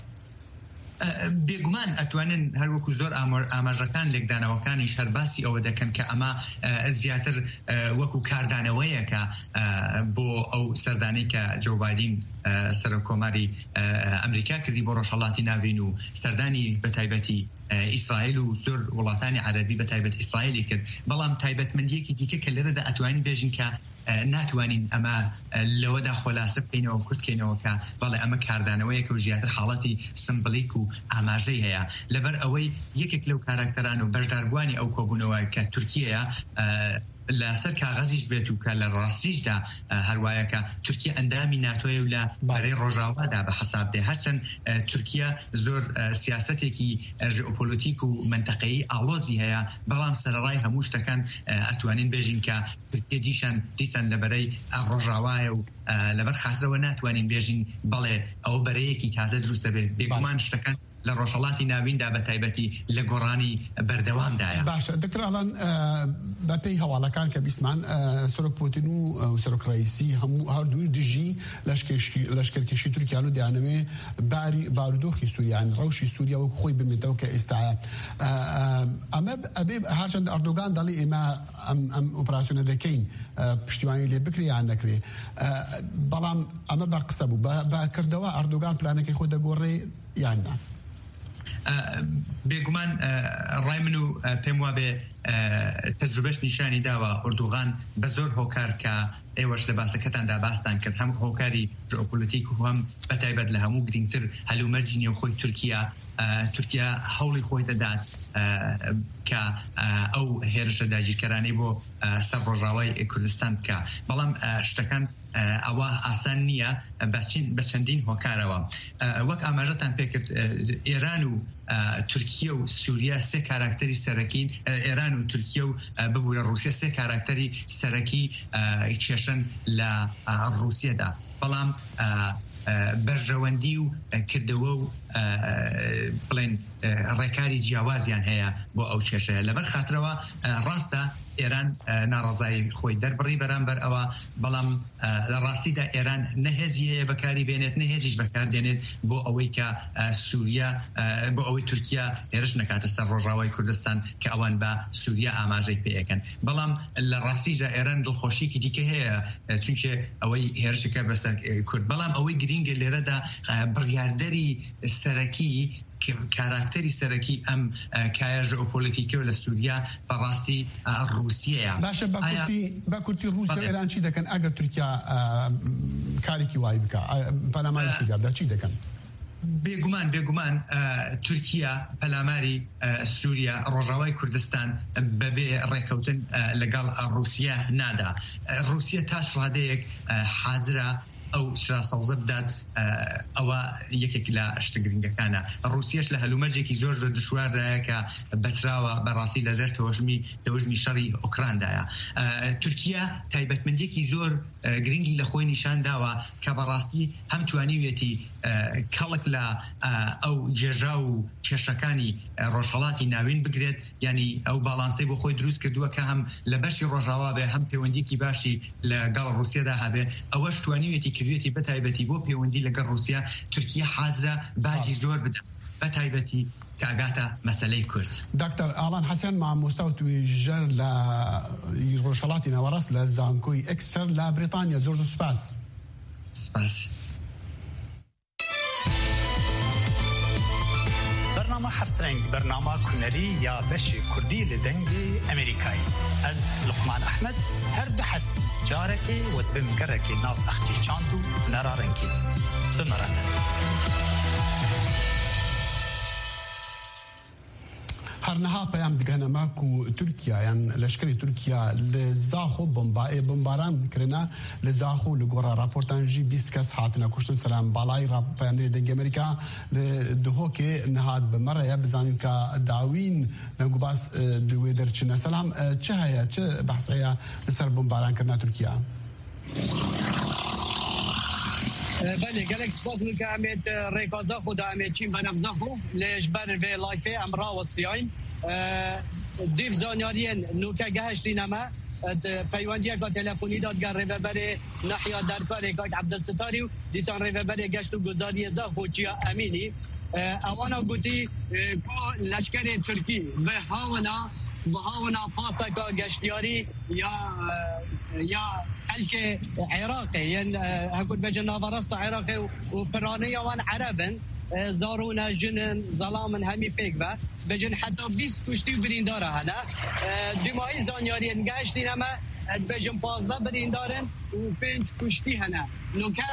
بێگومان ئەتوانن هەروەکو زۆر ئاماژەکان لێکدانەوەکانی شەرباسی ئەوە دەکەن کە ئەمە زیاتر وەکو کاردانەوەیەکە بۆ ئەو سەردانەی کە جو بایدن سەرۆکۆماری ئەمریکا کردی بۆ ڕۆژهەڵاتی ناوین و سەردانی بەتایبەتی ئیسرائیل و زۆر وڵاتانی عەرەبی بەتایبەت ئیسرائیلی کرد. بەڵام تایبەتمەندیەکی دیکە کە لێرەدا ئەتوانین بێژین کە ناتوانین ئەمە لەوەدا خۆلاسە بکەینەوە کورتکەینەوە کە بەڵێ ئەمە کاردانەوەیەکە و زیاتر حاڵەتی سمبلیک و ئاماژەی هەیە. لەبەر ئەوەی یەکێک لەو کاراکتەران و بەشداربووانی ئەو کۆبوونەوە کە تورکیەیە لەسەر کاغەزیش بێت و کە لە ڕاستیشدا هەروایەکە تورکیا ئەندامی ناتۆی و لە بەرەی ڕۆژاوادا بە حەساب دێ. هەرچەند تورکیا زۆر سیاسەتێکی ژئۆپۆلیتیک و منتەقەیی ئاڵۆزی هەیە، بەڵام سەرەڕای هەموو شتەکان ئەتوانین بێژین کە تورکیا دیشان دیسان لە بەرەی ڕۆژاوایە و لەبەر خاترەوە ناتوانین بێژین بەڵێ ئەو بەرەیەکی تازە دروست دەبێت. بێگومان شتەکان لە ڕۆژهەڵاتی ناویندا بە تایبەتی لە گۆڕانی بەردەوامدایە. باشە دکتۆر ئاڵان بەپێی هەواڵەکان کە بیستمان سەرۆک پوتین و سەرۆک ڕەیسی هەموو هەردووی دژی لەشکرکێشی تورکیان و دەیانەوێ باری بارودۆخی سووریان ڕەوشی سووریا وەکو خۆی بمێتەوە کە ئێستاە ئەمە ئەبێ هەرچەند ئەردۆگان دەڵێ ئێمە ئەم ئۆپراسیۆنە دەکەین پشتیوانی لێ بکرێ یان نەکرێ، بەڵام ئەمە بە قسە بوو بەکردەوە ئەردۆگان پلانەکەی خۆ دەگۆڕێ یان نا؟ بێگومان ڕای من و پێم وابێ تەجروبەش نیشانی داوە ئەردۆغان بە زۆر هۆکار کە ئێوەش لە باسەکەتاندا باستان کرد هەم هۆکاری ژئۆپۆلیتیک و هەم بەتایبەت لە هەموو گرنگتر هەلومەرجی نێوخۆی تورکیا تورکیا هەوڵی خۆی دەدات کە ئەو هێرشە داگیرکەرانەی بۆ سەر ڕۆژاوای کوردستان بکە، بەڵام شتەکان ئەوە ئاسان نییە بە چەندین هۆکارەوە. وەک ئاماژەتان پێکرد ئێران و تورکیا و سووریا سێ کاراکتەری سەرەکین، ئێران و تورکیا و ببوورە رووسیا سێ کاراکتەری سەرەکی کێشن لە رووسیادا، بەڵام بەرژەوەندی و کردەوە و بڵێن ڕێکاری جیاوازیان هەیە بۆ ئەو کێشەیە. لەبەر خاترەوە ڕاستە ئێران ناڕەزایی خۆی دەربڕی بەرامبەر ئەوە، بەڵام لە ڕاستیدا ئێران نەهێزی هەیە بەکاری بێنێت نەهێزیش بەکاردێنێت بۆ ئەوەی کە سووریا بۆ ئەوەی تورکیا هێرش نەکاتە سەر ڕۆژاوای کوردستان کە ئەوان بە سووریا ئاماژەی پێەکەن. بەڵام لە ڕاستیدا ئێران دڵخۆشیکی دیکە هەیە چونکە ئەوەی هێرشەکە بەسەر کورد، بەڵام ئەوەی گرینگە لێرەدا بڕیاردەری سەرەکی کاراکتەری سەرەکی ئەم کایە ژئۆپۆلیتیکە لە سووریا بەڕاستی رووسیەیە. باشە بە کورتی رووسیا و ئێران چی دەکەن ئەگەر تورکیا کارێکی وای بکە پەلاماری سووریادا چی دەکەن؟ بێگومان بێگومان تورکیا پەلاماری سووریا ڕۆژاوای کوردستان بەبێ ڕێکەوتن لەگەڵ رووسیا نادا. رووسیا تاش ڕادەیەک حازرە ئەو شراسەوزە بدات، ئەوە یەکێک لە شتە گرنگەکانە. رووسیاش لە هەلومەرجێکی زۆر زۆر دشواردایە کە بەسراوە بەڕاستی لەژێر تەوەژمی شەڕی ئۆکراندایە. تورکیا تایبەتمەندێکی زۆر گرنگی لە خۆی نیشان داوە کە بەڕاستی هەم توانیوێتی کەڵک لە ئەو جێژا و کێشەکانی ڕۆژهەڵاتی ناوین بگرێت، ینی ئەو باڵانسەی بۆ خۆی دروست کردووە کە هەم لە بەشی ڕۆژاوا بێ هەم پەیوەندیکی باشی لەگەڵ رووسیادا هەبێ. ئەوەش توانیوێتی کردوێتی بەتایبەتی بۆ پەیوەندی لەگەڵ رووسیا تورکیا حازرە بازی زۆر بدات بەتایبەتی کاگاتە مەسەلەی کورد. دکتۆر ئاڵان حەسەن مامۆستا و توێژەر لە ڕۆژهەڵاتی ناوەڕاست لە زانکۆی ئەکسەر لە بریتانیا، زۆر زۆر سوپاس. سپاس. برنامه هفت رنگ برنامه هنری یا بشی کردی لدنگی امریکایی از لقمان احمد هر دو هفته جارکی و بمگرکی ناو اختی چاندو نرارنکی بمرانه. هەرنەها پەیام دگەنەما و تورکیا یان لەشکری تورکیا لە زاخۆ بمباران کردنا لە زاخۆ لە گۆڕا راپۆرتانژی بیست کەس هاتنە کوشتن سەران باڵای پەیامدەری دەنگی ئەمریکا لە دهۆکێ نەهات بمەڕەیە بزانین کە داوین نەنگوباس دوێ دەرچنە. سەلام چه هەیە چه بەحسەیە لەسەر بمبارانکردنا تورکیا؟ بله گلک سپاس که امیت ریکازا خدا امیت چین بنفذه خو لجبر به لایفه امرا وصفیاین دیو زانیارین نوکه گهشتی نما پیوندیه که تلفنی دادگر ریوبر نحیا درکار که عبدالستاری و دیسان ریوبر گشت و گذاری زا خوچیا امینی اوانا گوتی که لشکر ترکی به هاونا به هاونا پاسا که گشتیاری یا یا الک عراقي يعني هقول بجنا براسة عراقي وبرانية وان عربن زارونا جنن ظلام همي فيك با بجن حتى بيست كشتي بريندارا هنا دمائي زانياري نقاشتي نما بجن بازده بريندارن وبنج كشتي هنا نوكا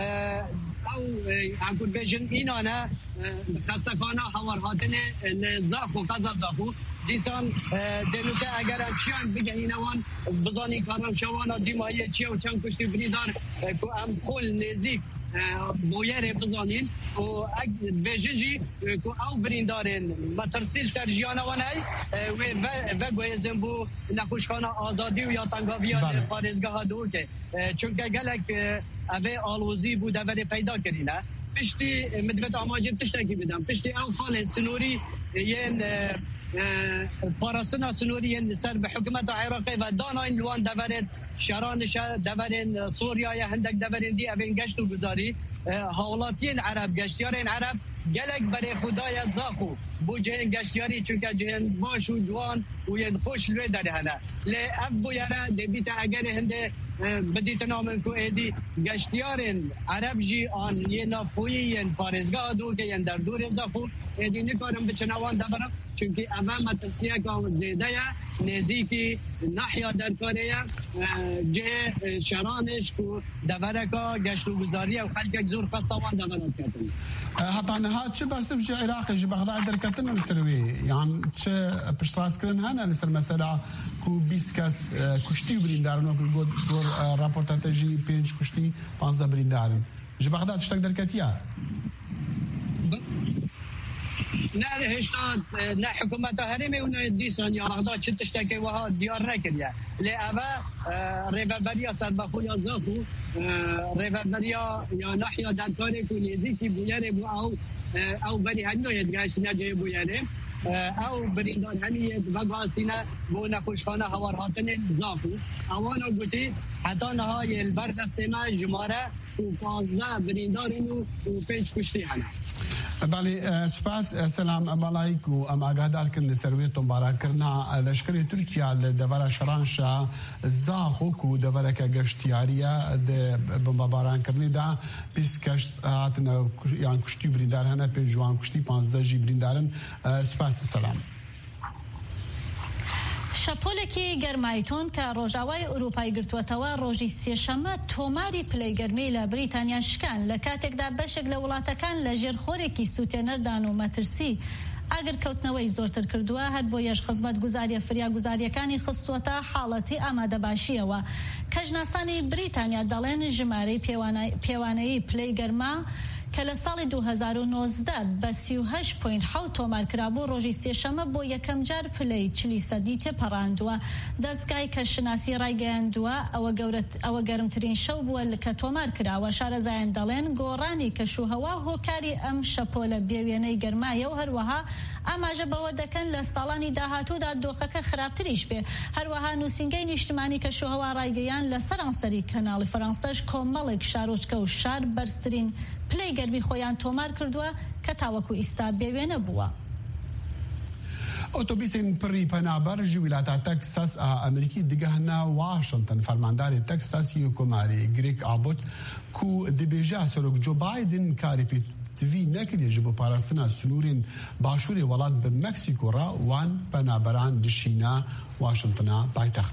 او هقول بجن اينانا خستفانا حوار هاتنه نزاخ و قذب داخو دیسان دنوکه اگر چیان بگهینه وان بزانی کارم شوانا دیمایی چیه و چند کشتی بریدار که ام خول نزیک بویره بزانین و بجنجی که او بریندارین مترسیل سرجیانه وانای و گویزن بو نخوشخانه آزادی و یا تنگاویان پارزگاه دو که چونکه گلک اوه آلوزی بو دوله پیدا کرینه پشتی مدوت آماجب تشتکی بدم پشتی او خال سنوری ین پاراستنا سنوری سر به حکومت عراقی و داناین لوان دورد شرانش دورن سوریا هندک دورن دی اوین گشت و گذاری حالاتین عرب گشتیارین عرب گلک برای خدای زاخو بو جهن گشتیاری چونکه جهن باش و جوان و ین خوش لوی داره هنه لی اف بو یاره دبیت اگر هنده بدیت نامن کو ایدی گشتیارین عرب جی آن یه نافوی ین پارزگاه دو که ین در دور زاخو ایدی نکارم بچنوان دبرم چونکه اول مترسیه که زیده نزیکی نحیا در کاریه جه شرانش که دورکا گشت و گذاریه و خلق زور خستوان دورت کردن حتی نها چه برسف جه عراقی جه بغداد در کتن نسروی یعنی چه پشتراس کرن هنه نسر مثلا که بیست کس کشتی بریندارن و کل گور راپورتات جی پینج کشتی پانزده بریندارن جه بغداد چتک در کتیه نه هشتاد نه حکومت هرمی اون دیسان یا بغداد چه تشتکی وها دیار نکریه لی اوه ریوبریا سربخو یا زاخو ریوبریا یا نحیا درکاری که نیزیکی بویره بو او او بری هنوید گشت نجای بویره او بریندان همیت وگاسینه بو نخوشخانه هوارهاتن زاخو اوانا گوتی حتی نهای البرد سیمه جماره و پازده بریندارین و پنج کشتی هنه بله سپاس سلام بالایکو ام آگادار کردن سرویتون بارا کرنا لشکر ترکیه لدورا شرانشا زاخو کو دورا که گشتیاریه ده بمباران کردنی دا بیس کشت هاتن یعنی کشتی بریندار هنه پی جوان کشتی پانزده جی بریندارن سپاس سلام شەپۆلێکی گەرمایتۆن کە ڕۆژاوای ئەوروپای گرتووەتەوە ڕۆژی سێشەمە تۆماری پلەیگەرمی لە بریتانیا شکان لە کاتێکدا بەشێک لە وڵاتەکان لە ژێرخۆرێکی سوتێنەردان و مەترسی ئاگر کەوتنەوەی زۆرتر کردووە هەر بۆ یەش خزمەت گوزاریە فریاگوزاریەکانی خستووەتە حاڵەتی ئامادەباشیەوە کەژناسانی بریتانیا دەڵێن ژمارەی پێوانەیی پلەیگەرما کە لە ساڵی دو هەزار و نۆزدە بە سی و هەشت پۆینت حەوت تۆمار کرابوو ڕۆژی سێشەمە بۆ یەکەم جار پلەی چلی سەدی تێپەڕاندووە دەستگای کەشناسی ڕایگەیاندووە ئەوە گەرمترین شەو بووە کە تۆمار کراوە شارەزایان دەڵێن گۆڕانی کەشوهەوا هۆکاری ئەم شەپۆلە بێوێنەی گەرمایە و هەروەها ئاماژە بەوە دەکەن لە ساڵانی داهاتوودا دۆخەکە خراپتریش بێ هەروەها نووسینگەی نیشتمانی کەشوهەوا ڕایگەیان لە سەرانسەری کەناڵی فەڕەنسەش کۆمەڵێک شارۆچکە و شار بەرزترین پلەی گەرمی خۆیان تۆمار کردووە کە تاوەکو ئیستا بێوێنە بووە. ئۆتۆبیسین پڕی پەنابەرژی ویلاتە تەکساس ئەمریکی دیگەهنا واشنگتن فەرمانداری تەکساسی حکوماری گرێک ئابوت کو دەبێژە سەرۆک جۆ بایدن کاری پێ تڤی نەکردێ ji بۆ پاراستنا سنوورên باشووری وڵات bi مەکسیکۆ را وان پەنابەران دشینە واشنگتنا پایتەخت.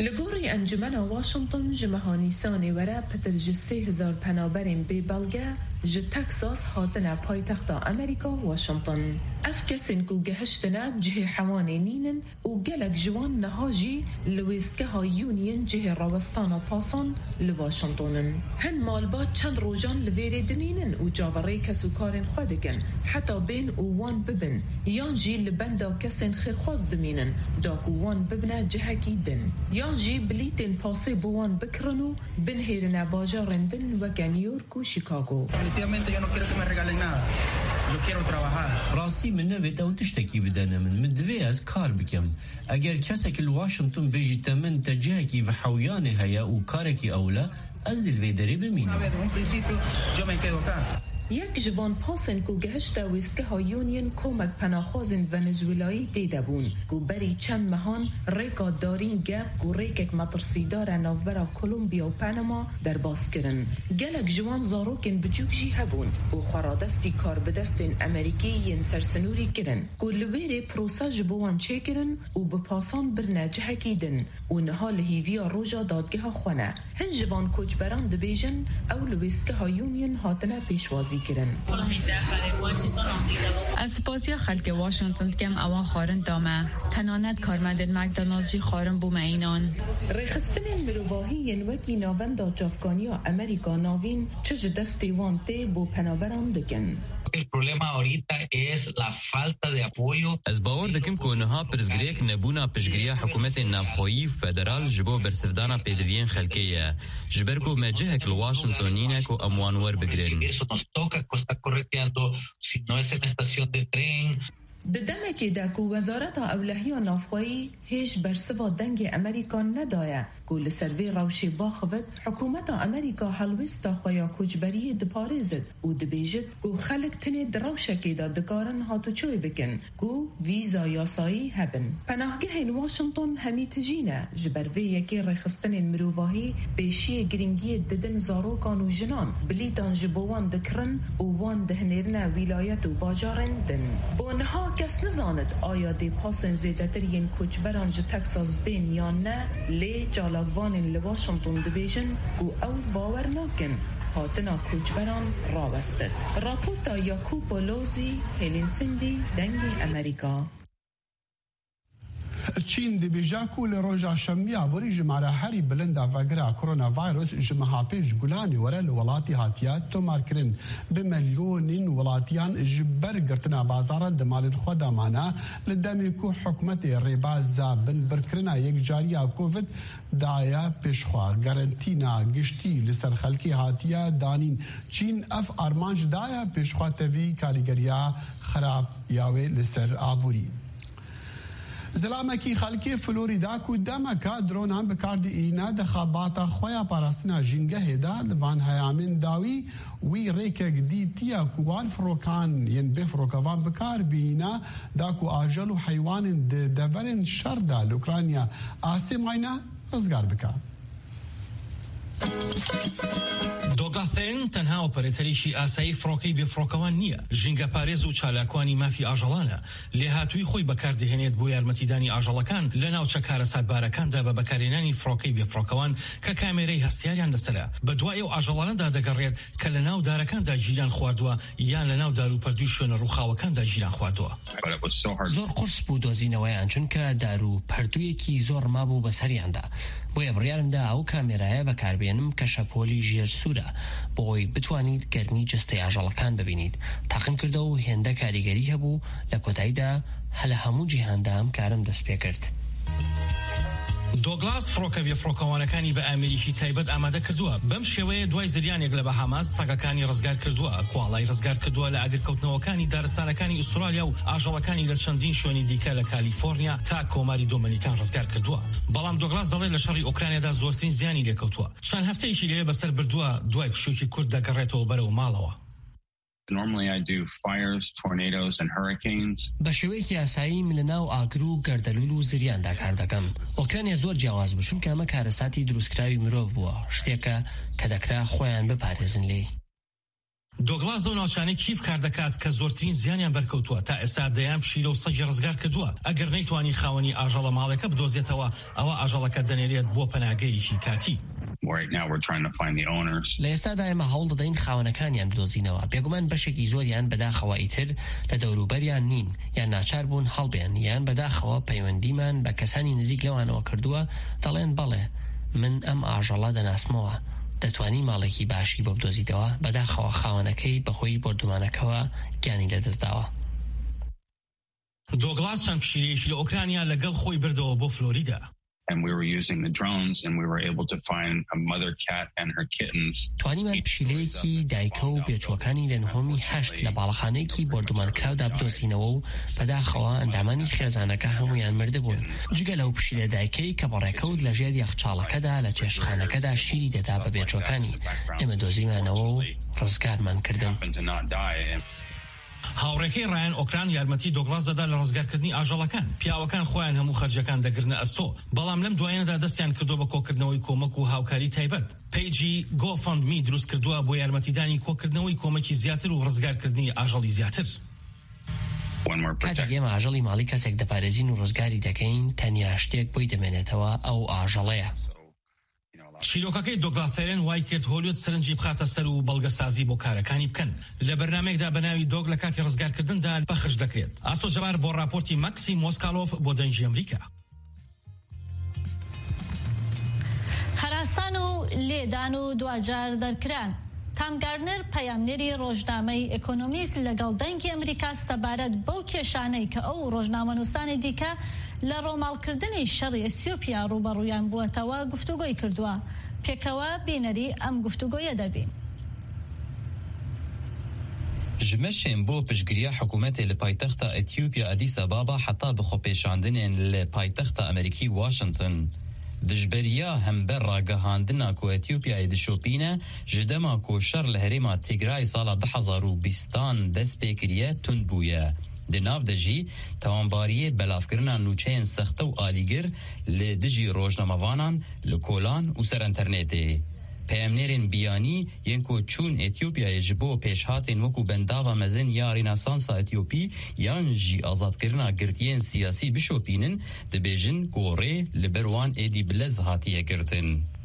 لگوری انجمن واشنگتن جمهانی سانی وره پتر جسه هزار پنابرین بی بلگه ji Texas hatine paytexta Amerîka Washington. Ev kesên ku gehiştine cihê hewanê nînin û gelek ji wan niha jî li wêstgeha Union cihê rawestana pasan li Washingtonin. Hin malbat çend rojan li vêrê dimînin û caverê kesûkarên xwe dikin, heta bên û wan bibin, yan jî li benda kesên xêrxwaz dimînin, da ku wan bibine cihekî din. Yan jî bilîtên pasê bo wan bikirin û binhêrine bajarên din weke New York û Chicago. Definitivamente yo no quiero que me regalen nada. Yo quiero trabajar. Rastî min nevê ew tiştekî bidene min. Min divê ez kar bikim. Eger kesek li Washington bêjî te min te cihekî ve hewyanê heye û karekî ew le, ez dil vê derê bimînim. Yek ji van pasên ku gehişta wêstgeha Union komek penaxwazên Venezuelayî tê de bûn ku berî çend mehan rêka darîn gep û rêkek metirsîdara navbera Kolombiya û Panama derbas kirin. Gelek ji wan zarokên bicûk jî hebûn û xweradestî karbidestên Amerîkî yên sersinûrî kirin ku li wêrê prosa ji bo wan çêkirin û bi pasan birine cihekî din û niha li hêviya roja dadgeha xwe ne. Hin ji van koçberan dibêjin ew li wêstgeha Union hatine pêşwazî kirin. از سپاسیا خلک واشنگتن کم اوان خارن دامه تنانت کارمندن مکدونالدز جی خارن بوم اینان رخصتنین مروواهی وکی ناوندا جافگانیا امریکا ناوین چه دستی وانته بو پنابران دکن. El problema ahorita es la falta de apoyo. از باور دکم که اونها پرزگریک نبونا پشگریا حکومت نافخویی فدرال جبو برسفدانا پیدوین خلکیه جبرکو مجهک لواشنطنینه که اموان ور بگرین. Eso nos toca, está correteando, si no es en la estación de tren. ددمکی دا کو وزارت اولهی نافخویی هیچ برسوا دنگ امریکا ندایه کو لسروی روشی باخوت حکومت امریکا حلوستا خویا کجبری دپارزد و دبیجد کو خلق تنه دروشکی دا دکارن هاتو چوی بکن کو ویزا یاسایی هبن. پناهگه این واشنطن همی تجینه جبروی یکی رخصتن مروواهی بیشی گرینگی ددن زاروکان و جنان بلیتان جبوان دکرن و وان دهنیرن ولایت و باجارن دن. بونها کس نزاند آیا دی پاسن زیدترین کچبران جه تکساس بین یا نه لی جالاگوانین لواشنطن دبیجن و او باور ناکن هاتنا کچبران راوستد. راپورتا یاکوب لوزی هلین سندی دنگی امریکا. چین دبیجا کو ل روجا شمیا وری جماره هری بلند افغرا کرونا ویروس جمها پیش گلانی ورل ولاتی هاتیات تو مارکرین به میلیونین ولاتیان جبر گرتنا بازار د مال خدا معنا لدمی کو حکومت ریباز بن برکرنا یک جاریا کووید دایا پیشخوا گارانتینا گشتی لسر خلکی هاتیا دانین چین اف ارمانج دایا پیشخوا توی کاریگریا خراب یاوی لسر آبوری زلامکی خلکی فلوریدا کو دمکا درون هم بکارد اینا د خباتا خویا پاراستنا جنگه هدا لوان هیامین داوی وی ریکه گدیتیا کوان فروکان ین بفروکوان بکار بینا دا کو آجل و حیوان د دبرن شردا لوکرانیا آسی ماینا رزگار بکار دۆگڵاترین تەنها ئۆپەرێتەرێکی ئاسایی فڕۆکەی بێفڕۆکەوان نییە. ژینگە پارێز و چالاکوانی مافی ئاژەڵانە لێهاتووی خۆی بەکاردەهێنێت بۆ یارمەتیدانی ئاژەڵەکان لە ناو چەکارە سادبارەکاندا بە بەکارهێنانی فڕۆکەی بێفڕۆکەوان کە کامێرەی هەستیاریان لەسەرە. بەدوای ئەو ئاژەڵانەدا دەگەڕێت کە لە ناو دارەکاندا ژیران خواردووە یان لە ناو دار و پەردووی شوێنە ڕووخاوەکاندا ژیران خواردووە. زۆر قورس بوو دۆزینەوەیان چونکە دار و پەردوویەکی زۆر مابوو بەسەریاندا. بۆیە بڕیارمدا ئەو کامێرایە بەکاربێنم کە شەپۆلی ژێر سوورە بۆی بتوانیت گەرمی جستەی ئاژەڵەکان ببینیت. تاقیم کردە و هێندە کاریگەری هەبوو لە کۆتاییدا هەلە هەموو جیهاندا ئەم کارم دەست پێ کرد. دۆگلاس فڕۆکە بێفڕۆکەوانەکانی بە ئامێریکی تایبەت ئامادە کردووە. بەم شێوەیە دوای زریانێک لە بەهاماس سەگەکانی ڕزگار کردووە. کواڵای ڕزگار کردووە لە ئاگرکەوتنەوەکانی دارستانەکانی ئوسترالیا و ئاژەڵەکانی لە چەندین شوێنی دیکە لە کالیفۆرنیا تا کۆماری دۆمینیکان ڕزگار کردووە. بەڵام دۆگلاس دەڵێت لە شەڕی ئۆکرانیادا زۆرترین زیانی لێکەوتووە. چەند هەفتەیەکی لێ بەسەر بردووە دوای پشووکی کورد دەگەڕێتەوە بەرەو ماڵەوە. Normally I do fires, tornadoes and hurricanes. بە شێوەیەکی یاسایی من لەناو ئاگر و گەردەلوول و زریاندا کار دەکەم. ئۆکرانیا زۆر جیاواز بوو چونکە ئەمە کارەساتی دروستکراوی مرۆڤ بووە، شتێکە کە دەکرا خۆیان بپارێزن لێی. دۆگلاس دەو ناوچانەی کیف کار دەکات کە زۆرترین زیانیان بەرکەوتووە تا ئێستا دەیان پشیلە و سەگی ڕزگار کردووە. ئەگەر نەیتوانی خاوەنی ئاژەڵە ماڵەکە بدۆزێتەوە ئەوە ئاژەڵەکە دەنێرێت بۆ پەناگەیەکی کاتی. right now we're trying to find the owners. لە ئێستادا ئێمە هەوڵ دەدەین خاوەنەکانیان بدۆزینەوە. بێگومان بەشێکی زۆریان بەداخەوە ئیتر لە دەوروبەریان نین یان ناچار بوون هەڵبێن یان بەداخەوە پەیوەندیمان بە کەسانی نزیک لەوانەوە کردووە دەڵێن بەڵێ من ئەم ئاژەڵە دەناسمەوە دەتوانی ماڵێکی باشی بۆ بدۆزیتەوە بەداخەوە خاوەنەکەی بەخۆی بردومانەکەوە گیانی لەدەستداوە. دۆگلاس چەند پشیلەیەکی لە ئۆکرانیا لەگەڵ خۆی بردەوە بۆ فلۆریدا. And we were using the drones and we were able to find a mother cat and her kittens. توانیمان پشیلەیەکی دایکە و بێچوەکانی لە نهۆمی هەشت لە باڵەخانەیەکی بردومانکراودا بدۆزینەوە و بەداخەوە ئەندامانی خێزانەکە هەمویان مردبوون. جگە لەو پشیلە دایکەی کە بەڕێکەوت لە ژێر یەخچاڵەکەدا لە چێشخانەکەدا شیری دەدا بە بێچوەکانی ئێمە دۆزیمانەوە و ڕزگارمان کردن. هاوڕێکەی ڕایان ئۆکران یارمەتی دۆگلاس دەدا لە ڕزگارکردنی ئاژەڵەکان. پیاوەکان خۆیان هەموو خەرجەکان دەگرنە ئەستۆ، بەڵام لەم دوایەنەدا دەستیان کردو بە کۆکردنەوەی کۆمەک و هاوکاری تایبەت. پیجی گۆفەندمی دروست کردووە بۆ یارمەتیدانی کۆکردنەوەی کۆمەکی زیاتر و ڕزگارکردنی ئاژەڵی زیاتر. کاتێک ئێمە ئاژەڵی ماڵی کەسێک دەپارێزین و ڕزگاری دەکەین تەنیا شتێک بۆی دەمێنێتەوە ئەو ئاژەڵەیە. چیرۆکەکەی دۆگلاتێرن وای کرد هۆلیوود سەرنجی بخاتە سەر و بەڵگەسازی بۆ کارەکانی بکەن. لە بەرنامەیەکدا بەناوی دۆگ لە کاتی ڕزگارکردندا بەخش دەکرێت. ئاسۆ جەبار بۆ راپۆرتی ماکسی مۆسکالۆف بۆ دەنگی ئەمریکا. هەراسان و لێدان و دوجار دەرکران. تام گارنر پەیامنێری ڕۆژنامەی ئێکۆنۆمیست لەگەڵ دەنگی ئەمریکا سەبارەت بەو کێشانەی کە ئەو ڕۆژنامەنووسانی دیکە لە ڕۆماڵکردنی شەڕی ئەسیۆپیا ڕوبەڕوویان بووەتەوە گفتوگۆی کردووە. پێکەوە بینەری ئەم گفتوگۆیە دەبین. جمشن بۆ پشتگیریە حکوومەتێ لە پایتەختە ئەتیۆپیا ئەدیس ئەبابا حتا بخۆپێشاندنێن لە پایتەختە ئەمریکی واشنگتن. دژبەریا هەمبەر ڕاگەهاندنا کو ئەتیۆپیای دشۆپینە ji dema ku şer li herêma Tigray sala du hezar û bîstan dest pê kiriye tund bûye. Di nav de jî tawanbariyê belavkirina nûçeyên sexte û alîgir li dijî rojnamavanan, li kolan û ser internetê. Peyamnêrên biyanî yên ku çûn Etiyopyayê ji bo pêşhatên wekû bendava mezin ya Rênesansa Etiyopî yan jî azadkirina girtiyên siyasî bişopînin, dibêjin ku rê li ber wan êdî bilez hatiye girtin.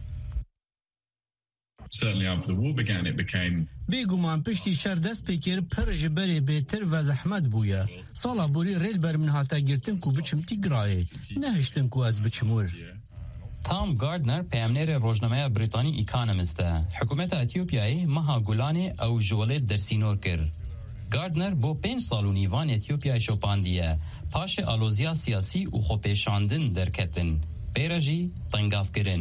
Certainly after the war began it became بێگومان پشتی شەر دەست پێ کرد پڕ ji berê bêtir ve zehmet bûye. Sala borî rêl ber min hate girtin ku biçim Tigrayê. Nehiştin ku ez biçim wir. Tom Gardner peyamnêrê rojnameya Brîtanî Economist e. Hikûmeta Etiyopyayê meha Gulanê ew ji welê dersînor kir. Gardner bo pênc sal û nîvan Etiyopyayê şopandiye. Paşê aloziya siyasî û xwepêşandin derketin. Pêre jî tengavkirin.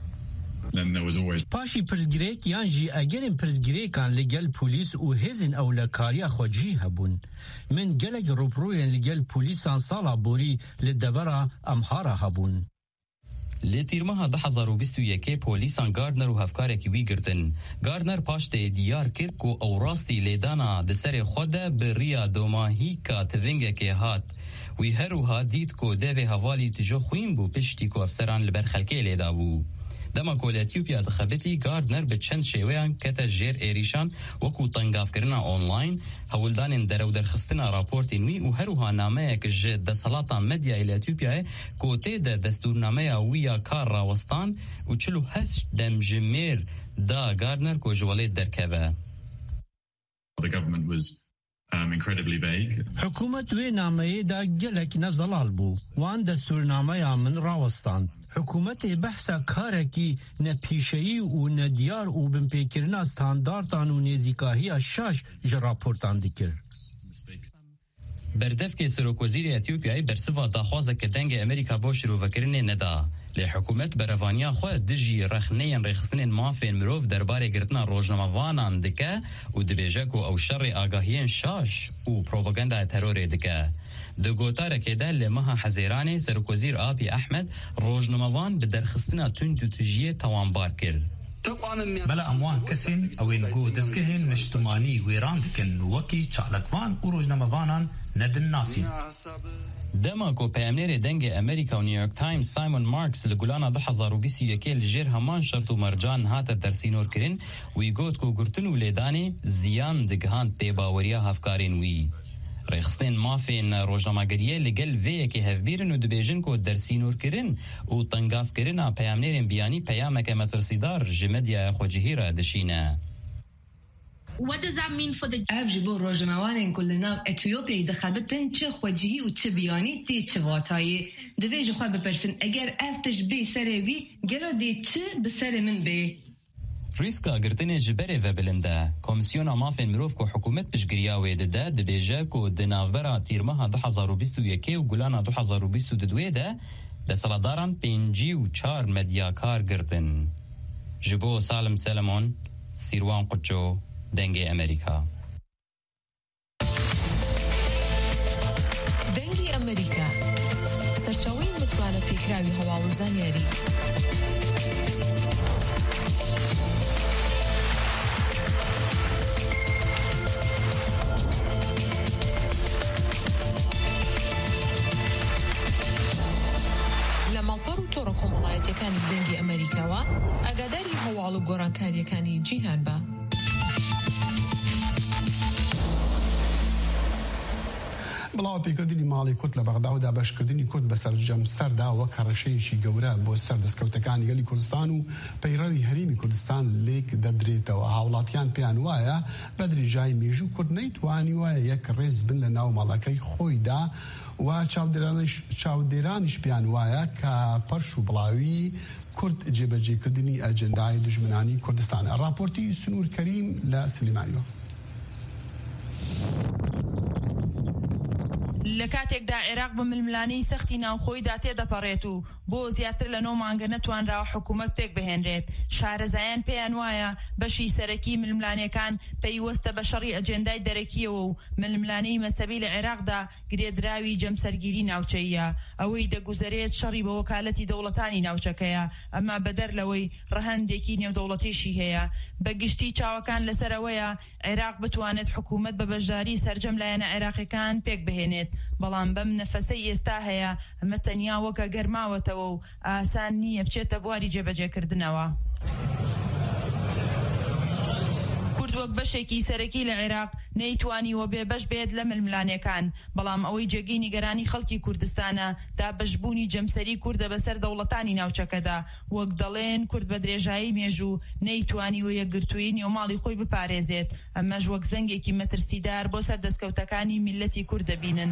پاشی پرزگirêk yan jî egerên pirzgirêkan li gel polîs û hêzên ewlekariya xwe cî hebûn. Min gelek rûpirûyên li gel polîsan sala borî li devera Amhara hebûn. Li tîrmeha du hezar û bîst û yekê polîsan Gardner û hevkarekî wî girtin. Gardner paş tê diyar kir ku ew rastî lêdana di serê xwe de bi rêya domahîka tivingekê hat. Wî her wiha dît ku devê hevalî tije xwîn bû piştî ku efseran li ber xelkê lêda bû. Dema ku li Etiyopya dixebitî Gardner bi çend şêweyan kete jêr êrîşan wekû tengavkirina online, hewildanên derew derxistina raportên wî û her wiha nameyek ji desthilata medyayê li Etiyopyayê ku tê de destûrnameya wî ya kar rawestan û çil û heşt demjimêr da Gardner ku ji welê derkeve. The government was Um, incredibly vague. Hikûmet wê nameyê da gelek ne zelal bû. Wan destûrnameya min rawestan. Hikûmetê behsa karekî ne pîşeyî û ne diyar û binpêkirina standardan û nêzîkahiya şaş ji raportan dikir. Berdevkê Serokwezîrê Etiyopyayê bersiva daxwazeke dengê Amerîka bo şîrovekirinê neda. Lê hikûmet berevaniya xwe dijî rexneyên rêxistinên mafên mirov derbarê girtina rojnamavanan dike û dibêje ku ew şerê agahiyên şaş û propagandaya terorê dike. Di gotarekê de li meha Hezêranê Serokwezîr Abiy Ahmed rojnamavan bi derxistina tund û tujiyê tawanbar kir. بلا اموان کسین اوین گو دزگهن مجتمعی ویران دکن وکی چالکوان و روزنامه‌وانان ندن ناسین. Dema ku peyamnêrê dengê Amerîka û New York Times Simon Marks li gulana du hezar û bîst û yekê li jêr heman şert û mercan hate dersînor kirin, wî got ku girtin û lêdanê ziyan digihand pêbaweriya hevkarên wî. ڕێخستێن مافێن ڕۆژنامەگەریە لەگەل vەیەکی هەفبیرن و دەبێژن کۆ دەرسینۆرکردن و تەنگافکردنا پەیامنێرên بیانی پەیامێکە مەترسیدار ji medyaya xwecihî re dişîne. What does that mean for the Ev ji bo rojnawanên ku li nav Etiyopyayê dixebitin çi xwecihî û çi biyanî tê çi vatayê divê ji xwe bipirsin eger ev tij bê serê wî gelo dê çi bi serê min bê. Rîska girtinê ji berê ve bilind e. Komîsyona mafên mirov ku hikûmet piştgiriya wê dide dibêje ku di navbera tîrmeha du hezar û bîst û yekê û gulana du hezar û bîst û duê de desaladaran pêncî û çar medyakar girtin. Ji bo Salim Selemon, Sîrwan Quço, Dengê Amerîka. Dengê Amerîka serçaweyên mitbane pêkrawî hewalûzan yarî. لە ماڵپەڕ و تۆڕە کۆمەڵایەتیەکانی دەنگی ئەمریکاوە ئاگاداری هەواڵ و گۆڕانکاریەکانی جیهان بە. بڵاو پێکردنی ماڵی کورد لە بەغدا و دابەشکردنی کورد بەسەر جەم سەردا وەک هەڕەشەیەکی گەورە بۆ سەر دەستکەوتەکانی گەلی کوردستان و پەیڕەوی هەرێمی کوردستان لێک دەدرێتەوە. هاوڵاتیان پێیان وایە بەدرێژای مێژوو کورد نەیتوانی وایە یەک ڕێز بن لە ناو ماڵەکەی خۆیدا و چاودێرانیش پیان وایە کە پەرش و بڵاوی کورد جێبەجێکردنی ئەجەندای دژمنانی کوردستانە. راپۆرتی سنوور کەریم لە سلیمانیەوە. لە کاتێکدا عێراق بە ململانەی سەختی ناوخۆیدا تێدەپەڕێت و بۆ زیاتر لە نۆ مانگە نەتوانراوە حکوومەت پێک بهێنرێت، شارەزایان پێیان وایە بەشی سەرەکی ململانەکان پەیوەستە بە شەڕی ئەجێندای دەرەکیەوە و ململانەی مەسەبی لە عێراقدا گرێدراوی جەمسەرگیری ناوچەیە، ئەوەی دەگوزارێت شەڕی بە وەکالەتی دەوڵەتانی ناوچەکەیە، ئەمما بەدەر لەوەی ڕەهەندێکی نێودەوڵەتیشی هەیە. بەگشتی چاوەکان لەسەرەوەیە عێراق بتوانێت حکوومەت بە بەشداری سەرجەم لایەنە عێراقیەکان پێک بهێنێت، بەڵام بەم نەفەسەی ئێستا هەیە ئەمە تەنیا وەکە گەرماوەتەوە و ئاسان نییە بچێتە بواری جێبەجێکردنەوە. کورد وەک بەشێکی سەرەکی لە عێراق نەیتوانیوە بێبەش بێت لە ململانەکان، بەڵام ئەوەی جێگەی نیگەرانی خەڵکی کوردستانە دابەشبوونی جەمسەری کوردە بەسەر دەوڵەتانی ناوچەکەدا. وەک دەڵێن کورد بە درێژایی مێژوو نەیتوانیوە یەکگرتووی نێوماڵی خۆی بپارێزێت، ئەمەش وەک زەنگێکی مەترسیدار بۆ سەر دەستکەوتەکانی میلەتی کورد دەبینن.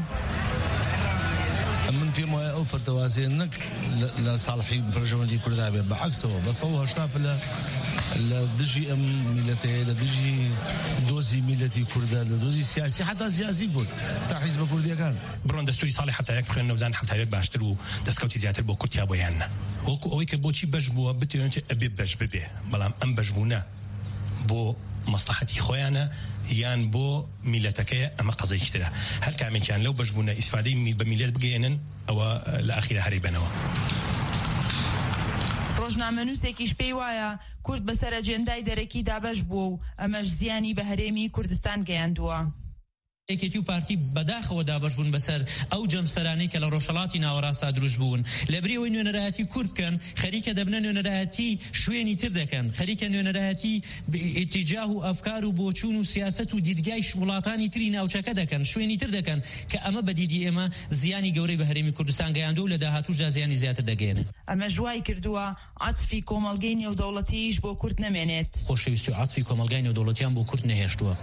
من پێم وایە ئەو پەرتەوازیە نەک لە ساڵحی پڕژەوەندی کورددا بێت، بەعەکسەوە بە سەد و هەشتا پلە لە دژی ئەم میلەتەیە، لە دژی دۆزی میلەتی کوردە، لە دۆزی سیاسی حتا سیاسی کورد تا حیزبە کوردیەکان بڕۆن دەستوری ساڵی هەفتەیەک بخوێن نەوزان هەفتەیەک باشتر و دەستکەوتی زیاتر بۆ کورتیا بۆ یاننا، وەکو ئەوەی کە بۆچی بەش بووە بتوێنێت ئەبێ بەش ببێ، بەڵام ئەم بەشبوونە بۆ مەسلحەتی خۆیانە یان بۆ میلەتەکەیە، ئەمە قەزەیەکی ترە. هەر کامێکیان لەو بەشبوونە ئیسفادەی بە میلەت بگەێنن ئەوە لە ئاخیرە هەرەی بنەوە. ڕۆژنامەنووسێکیش پێی وایە کورد بەسەر ئەجێندای دەرەکی دابەش بووە و ئەمەش زیانی بە هەرێمی کوردستان گەیاندووە. یەکێتی و پارتی بەداخەوە دابەش بوون بەسەر ئەو جەمسەرانەی کە لە ڕۆژهەڵاتی ناوەڕاستا دروست بوون، لەبرەوەی نوێنەرایەتی کورد بکەن، خەریکە دەبنە نوێنەرایەتی شوێنی تر دەکەن، خەریکە نوێنەرایەتی ئیتیجاه و ئەفکار و بۆچوون و سیاست و دیدگای وڵاتانی تری ناوچەکە دەکەن، شوێنی تر دەکەن کە ئەمە بەدیدی ئێمە زیانی گەورەی بە هەرێمی کوردستان گەیاندووە و لە داهاتووشدا زیانی زیاتر دەگەێنێت. ئەمە ژوای کردووە عەتفی کۆمەڵگەی نێودەوڵەتیش بۆ کورد نەمێنێت. خۆشەویستی و عەتفی کۆمەڵگای نێودەوڵەتیان بۆ کورد نەهێشتووە.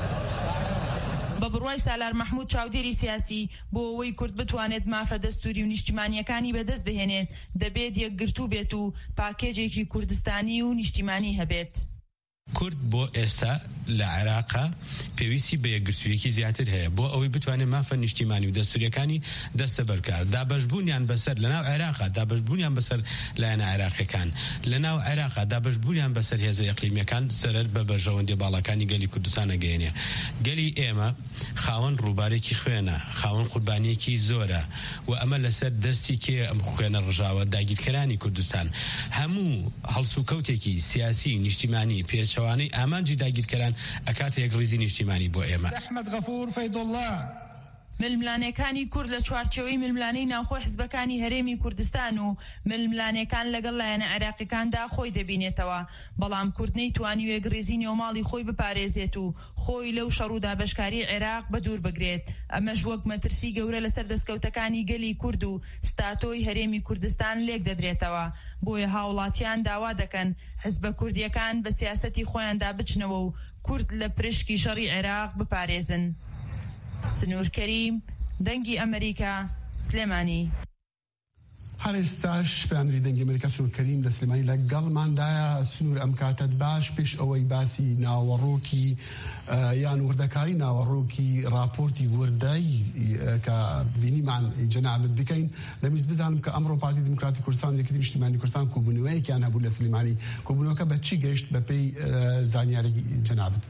بە بڕوای سالار مەحموود چاودێری سیاسی بۆ ئەوەی کورد بتوانێت مافە دەستوری و نیشتیمانیەکانی بەدەست بهێنێت دەبێت یەکگرتوو بێت و پاکێجێکی کوردستانی و نیشتیمانی هەبێت. کورد بۆ ئێستا لە عێراقا پێویستی بە یەکگرتوویەکی زیاتر هەیە بۆ ئەوەی بتوانێت مافە نیشتیمانی و دەستوریەکانی دەستە بەرکار، دابەشبوونیان بەسەر لەناو عێراقا، دابەشبوونیان بەسەر لایەنە عێراقیەکان، لەناو عێراقا دابەشبوونیان بەسەر هێزە ئیقلیمیەکان سەرەر بە بەرژەوەندی باڵەکانی گەلی کوردستانە گەیەنێ. گەلی ئێمە خاوەن ڕووبارێکی خوێنە، خاوەن قوربانیەکی زۆرە و ئەمە لەسەر دەستی کێ ئەم خوێنە ڕژاوە داگیرکەرانی کوردستان. هەموو هەڵسوکەوتێکی سیاسی نیشتیمانی پێچەوانەی ئامانجی داگیرکەران ئەکاتە یەک ڕیزی نیشتیمانی بۆ ئێمە. ئەحمەد غەفور فەیدوڵڵا ململانەکانی کورد لە چوارچەوەی ململانەی ناوخۆی حزبەکانی هەرێمی کوردستان و ململانەکان لەگەڵ لایەنە عێراقیەکاندا خۆی دەبینێتەوە، بەڵام کورد نەیتوانی وێگرێزی نێوماڵی خۆی بپارێزێت و خۆی لەو شەڕ و دابەشکاری عێراق بەدوور بگرێت. ئەمەش وەک مەترسی گەورە لەسەر دەستکەوتەکانی گەلی کورد و ستاتۆی هەرێمی کوردستان لێک دەدرێتەوە. بۆیە هاوڵاتیان داوا دەکەن حزبە کوردیەکان بە سیاسەتی خۆیاندا بچنەوە و کورد لە پرشکی شەڕی عێراق بپارێزن. سنوور کەریم، دەنگی ئەمریکا، سلێمانی. هەرێستاش پێیانری دەنگی ئەمریکا سنوور کەریم لە سلێمانی لەگەڵماندایە. سنوور ئەم کاتت باش پێش ئەوەی باسی ناوەڕۆکی یان وردەکاری ناوەڕۆکی راپۆرتی وردەی کە بینیمان جەنابەت بکەین، دەمویست بزانم کە ئەمڕۆ پارتی دموکراتی کوردستان و یەکێتی نیشتیمانی کوردستان کۆبوونەوەیەکیان هەبوو لە سلێمانی. کۆبوونەوەکە بە چی گەیشت بەپێی زانیارێکی جەنابەت؟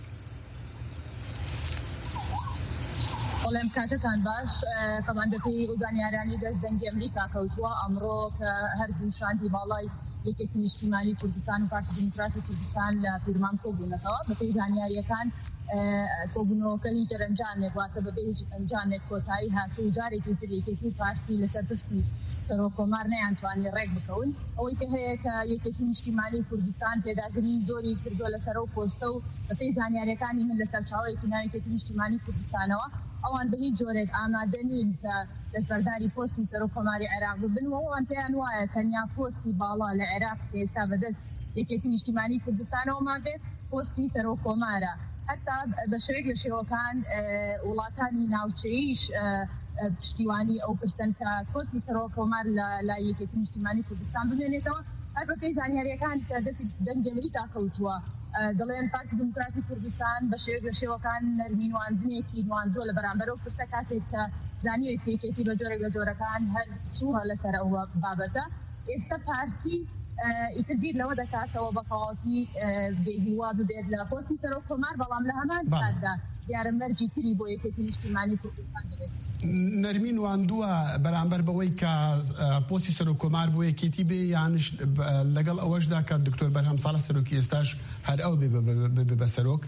وەڵام کاتتان باش. طبعا بەپێی زانیارانی دەست دەنگی ئەمریکا کەوتووە ئەمڕۆ کە هەردوو شاندی باڵای یەکێتی نیشتیمانی کوردستان و پارتی دموکراتی کوردستان لە پیرمان کۆبوونەتەوە. بەپێی زانیاریەکان کۆبوونەوەکە هیچ ئەنجامێک واتە بەبێ هیچ ئەنجامێک کۆتایی هاتوو جارێکی تر یەکێتی و پارتی لەسەر پشتی سەرۆکۆمار نەیانتوانی ڕێک بکەون. ئەوەی کە هەیە کە یەکێتی نیشتیمانی کوردستان پێداگری زۆری کردووە لەسەرەوە پۆستە و بەپێی زانیاریەکانی من لەسەر چاوەیەکی ناو یەکێتی نیشتیمانی کوردستانەوە ئەوان بە هیچ جۆرێک ئامادە نین کە دەستبەرداری پۆستی سەرۆکۆماری عێراق ببن و ئەوان پێیان وایە تەنیا پۆستی باڵا لە عێراق کە ئێستا بەدەست یەکێتی نیشتیمانی کوردستانەوەمان بێت پۆستی سەرۆکۆمارە. حتا بە شوێک لە شێوەکان وڵاتانی ناوچەیش پشتیوانی ئەو پرسن کە پۆستی سەرۆکۆمار لە یەکێتی نیشتیمانی کوردستان بمێنێتەوە. هەر بەپێی زانیاریەکان کە دەستی دەنگی ئەمریکا کەوتووە دەڵێن پارتی دموکراتی کوردستان بە شێوەیەک لە شێوەکان نەرمی نواندنێکی نواندووە لە بەرامبەر ئەو پرسە کاتێک کە زانیوێتی یەکێتی بە جۆرێک لە جۆرەکان هەر سوورە لەسەر ئەو بابەتە. ئێستا پارتی ئیتر بیر لەوە دەکاتەوە بە قەڵاتی بێهیوا ببێت لە پۆستی سەرۆکۆمار، بەڵام لە هەمان کاتدا دیارە مەرجی تری بۆ یەکێتی نیشتیمانی کوردستان بێت. نەرمی نواندووە بەرامبەر بەوەی کە پۆستی سەرۆکۆمار بۆ یەکێتی بێ یانش لەگەڵ ئەوەشدا کە دکتۆر بەرهەم ساڵح سەرۆکی ئێستاش هەر ئەو بێ بە سەرۆک؟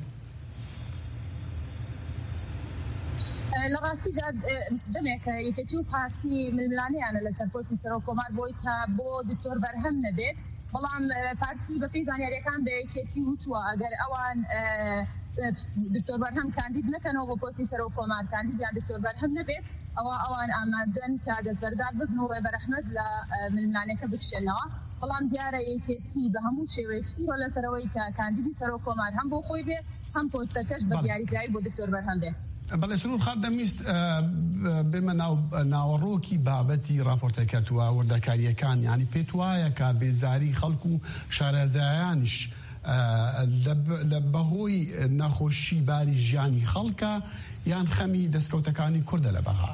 لە ڕاستی دەمێکە یەکێتی و پارتی ململانەیانە لەسەر پۆستی سەرۆکۆمار بۆی کە بۆ دکتۆر بەرهەم نەبێت، بەڵام پارتی بەپێی زانیاریەکان بە یەکێتی وتووە ئەگەر ئەوان دکتۆر بەرهەم کاندید نەکەنەوە بۆ پۆستی سەرۆکۆمار کاندید یان دکتۆر بەرهەم نەبێت، ئەوە ئەوان ئامادەن کە دەستبەردار ببن و ڕێبەرەحمەد لە ململانەکە بچێنەوە. بەڵام دیارە یەکێتی بە هەموو شێوەیەکی لەسەرەوەی کە کاندیدی سەرۆکۆمار هەم بۆ خۆی بێت هەم پۆستەکەش بە دیاریکراوی بۆ دکتۆر بەرهەم بێت. بەڵێ سنوور خات دەمویست بێمە ناوەڕۆکی بابەتی راپۆرتەکەتوە وردەکاریەکان، یعنی پێت وایە کە بێزاری خەڵک و شارەزایانش لە بەهۆی نەخۆشی باری ژیانی خەڵکە یان خەمی دەستکەوتەکانی کوردە لە بەغا؟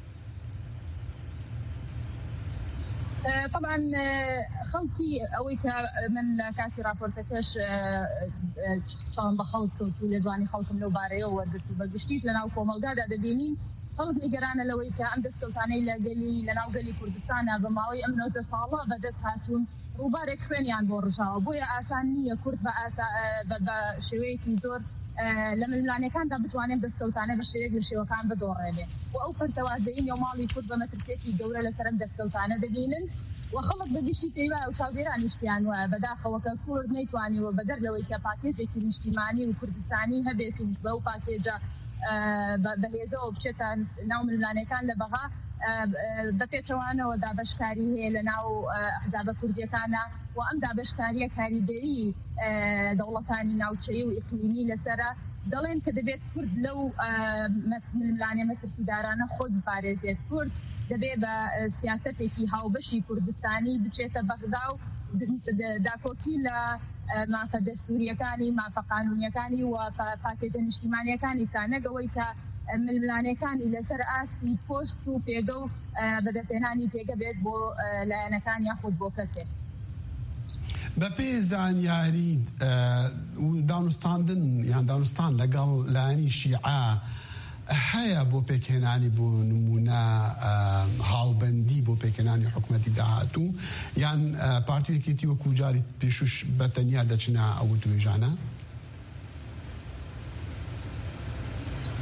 طبعا خەڵکی ئەوەی کە من لە کاسی راپۆرتەکەش چاوم بە خەڵک کەوت و لێدوانی خەڵکم لەو بارەیەوە وەردەگرت و بەگشتیت لە ناو کۆمەلگادا دەبینین خەڵک نیگەرانە لەوەی کە ئەم دەستکەوتانەی لە گەلی لە ناو گەلی کوردستانە بە ماوەی ئەم نۆتە ساڵە بەدەست هاتوون ڕووبارێک خوێنیان بۆ ڕژاوە، بۆیە ئاسان نییە کورد بە شێوەیەکی زۆر لە ململانەکاندا بتوانێت دەستکەوتانە بە شێوەیەک لە شێوەکان بدۆڕێنێ و ئەو پەرتەوازەی نێوماڵی کورد بە مەترسێکی گەورە لەسەرم دەستکەوتانە دەبینن و خەڵک بەگشتی پێیوایە و چاودێرانیش پیان وایە بەداخەوەکە کورد نەیتوانیوە بەدەر لەوەی کە پاکێجێکی نیشتیمانی و کوردستانی هەبێت و بە ئەو پاکێجە بەهێزەوە بچێتە ناو ململانەکان لە بەغا بەپێچەوانەوە دابەشکاری هەیە لە ناو ئەحزابە کوردیەکانە و ئەم دابەشکاریە کاریگەری دەوڵەتانی ناوچەیی و ئیقلیمی لەسەرە دەڵێن کە دەبێت کورد لەو ململانە مەترسیدارانە خۆی بپارێزێت. کورد دەبێت بە سیاسەتێکی هاوبەشی کوردستانی بچێتە بەغدا و داکۆکی لە مافە دەستوریەکانی مافە قانونیەکانی و پاکێجە نیشتیمانیەکانی کا نەگەوەی کە ململانەکانی لەسەر ئاستی پۆست و پێگە و بەدەستێنانی پێگە بێت بۆ لایەنەکان یاخود بۆ کەسێک. بەپێ زانیاری دانوستاندن یان دانوستان لەگەڵ لایەنی شیعە هەیە بۆ پێکهێنانی بۆ نمونە هاوبەندی بۆ پێکهێنانی حکوومەتی داهاتوو یان پارتیەکێتی وەکو جاری پێشوش بەتەنیا دەچنە ئەو توێژانە؟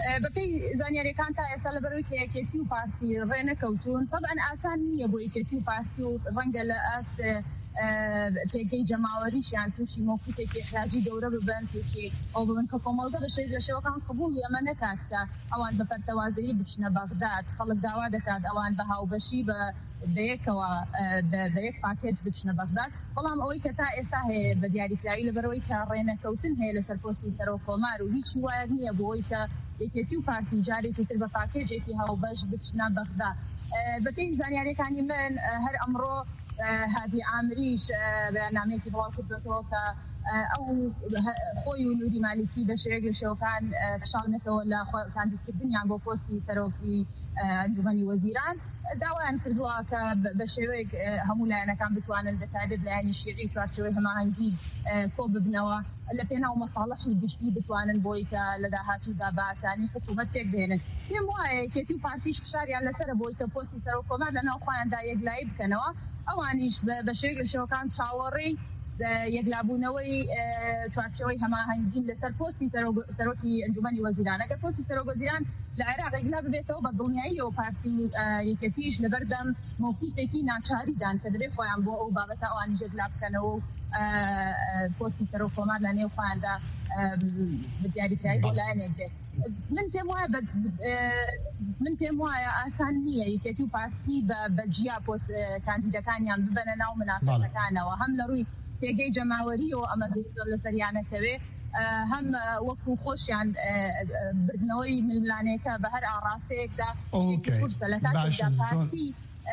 بەپێی زانیاریەکان تا ئێستا لەبەرەوەی کە یەکێتی و پارتی ڕێنەکەوتون طبعا ئاسان نییە بۆ یەکێتی و پارتی و ڕەنگە لە ئاست پێگەی جەماوەریشیان تووشی مۆکوتێکی احتیاجی گەورە ببن تووشی ئەو ببن کە کۆمەڵگە بەشێک لە شێوەکان قبوڵ ئەمە نەکات کە ئەوان بە پەرتەوازەیی بچنە بەغداد خەڵک داوا دەکات ئەوان بە هاوبەشی بە بەیەکەوە بە یەک پاکێج بچنە بەغداد بەڵام ئەوەی کە تا ئێستا هەیە بە دیاریکراوی لەبەرەوەی کە ڕێنەکەوتن هەیە لەسەر پۆستی سەرۆک کۆمار و هیچ وایە نییە بۆی کە یەکێتی و پارتی جارێکی تر بە پاکێجێکی هاوبەش بچنە بەغداد بەپێی زانیاریەکانی من هەر ئەمڕۆ هادی عامریش بەیاننامەیەکی بڵاو کردوێتەوە کە ئەو خۆی و نوری مالیکی بە شێوەیەک لە شێوەکان شاڵنێتەوە لە کاندیدکردنیان بۆ پۆستی سەرۆکی ئەنجومەنی وەزیران داوایان کردووە کە بە شێوەیەک هەموو لایەنەکان بتوانن بەتایبەت لایەنی شیعی چوارچێوەی هەماهەنگی کۆ ببنەوە لە پێناو مەساڵحی گشتی بتوانن بۆی کە لە داهاتوودا بە ئاسانی حکوومەت تێک بهێنن پێم وایە یەکێتی و پارتیش فشاریان لەسەرە بۆی کە پۆستی سەرۆک کۆمار لەناو خۆیاندا یەکلایی بکەنەوە ئەوانیش بە شێوەیەک لە شێوەکان چاوەڕێی یەکلابوونەوەی چوارچێوەی هەماهەنگین لەسەر پۆستی سەرۆکی ئەنجومەنی وەزیران ئەگەر پۆستی سەرۆک وەزیران لە عێراق یەکلا ببێتەوە بە دڵنیاییەوە پارتی یەکێتیش لەبەردەم موقیفێکی ناچاریدان کە دەبێت خۆیان بۆ ئەو بابەتە ئەوانیش یەکلا بکەنەوە و پۆستی سەرۆک کۆمار لە نێو خۆیاندا بەدیاریکراوی بۆ لایەنێک دێت من پێم وایە من پێم وایە ئاسان نییە یەکێتی و پارتی بە جیا پۆست کاندیدەکانیان ببەنە ناو منافەسەکانەوە هەم لە ڕووی تێگەی جەماوەریەوە ئەمە لە سەریانەکەوێ هەم وەکو خۆشیان بردنەوەی ململانەیەەکە بە هەر ئاڕاستەیەکدا فرسە لە کاتێکدا پارتی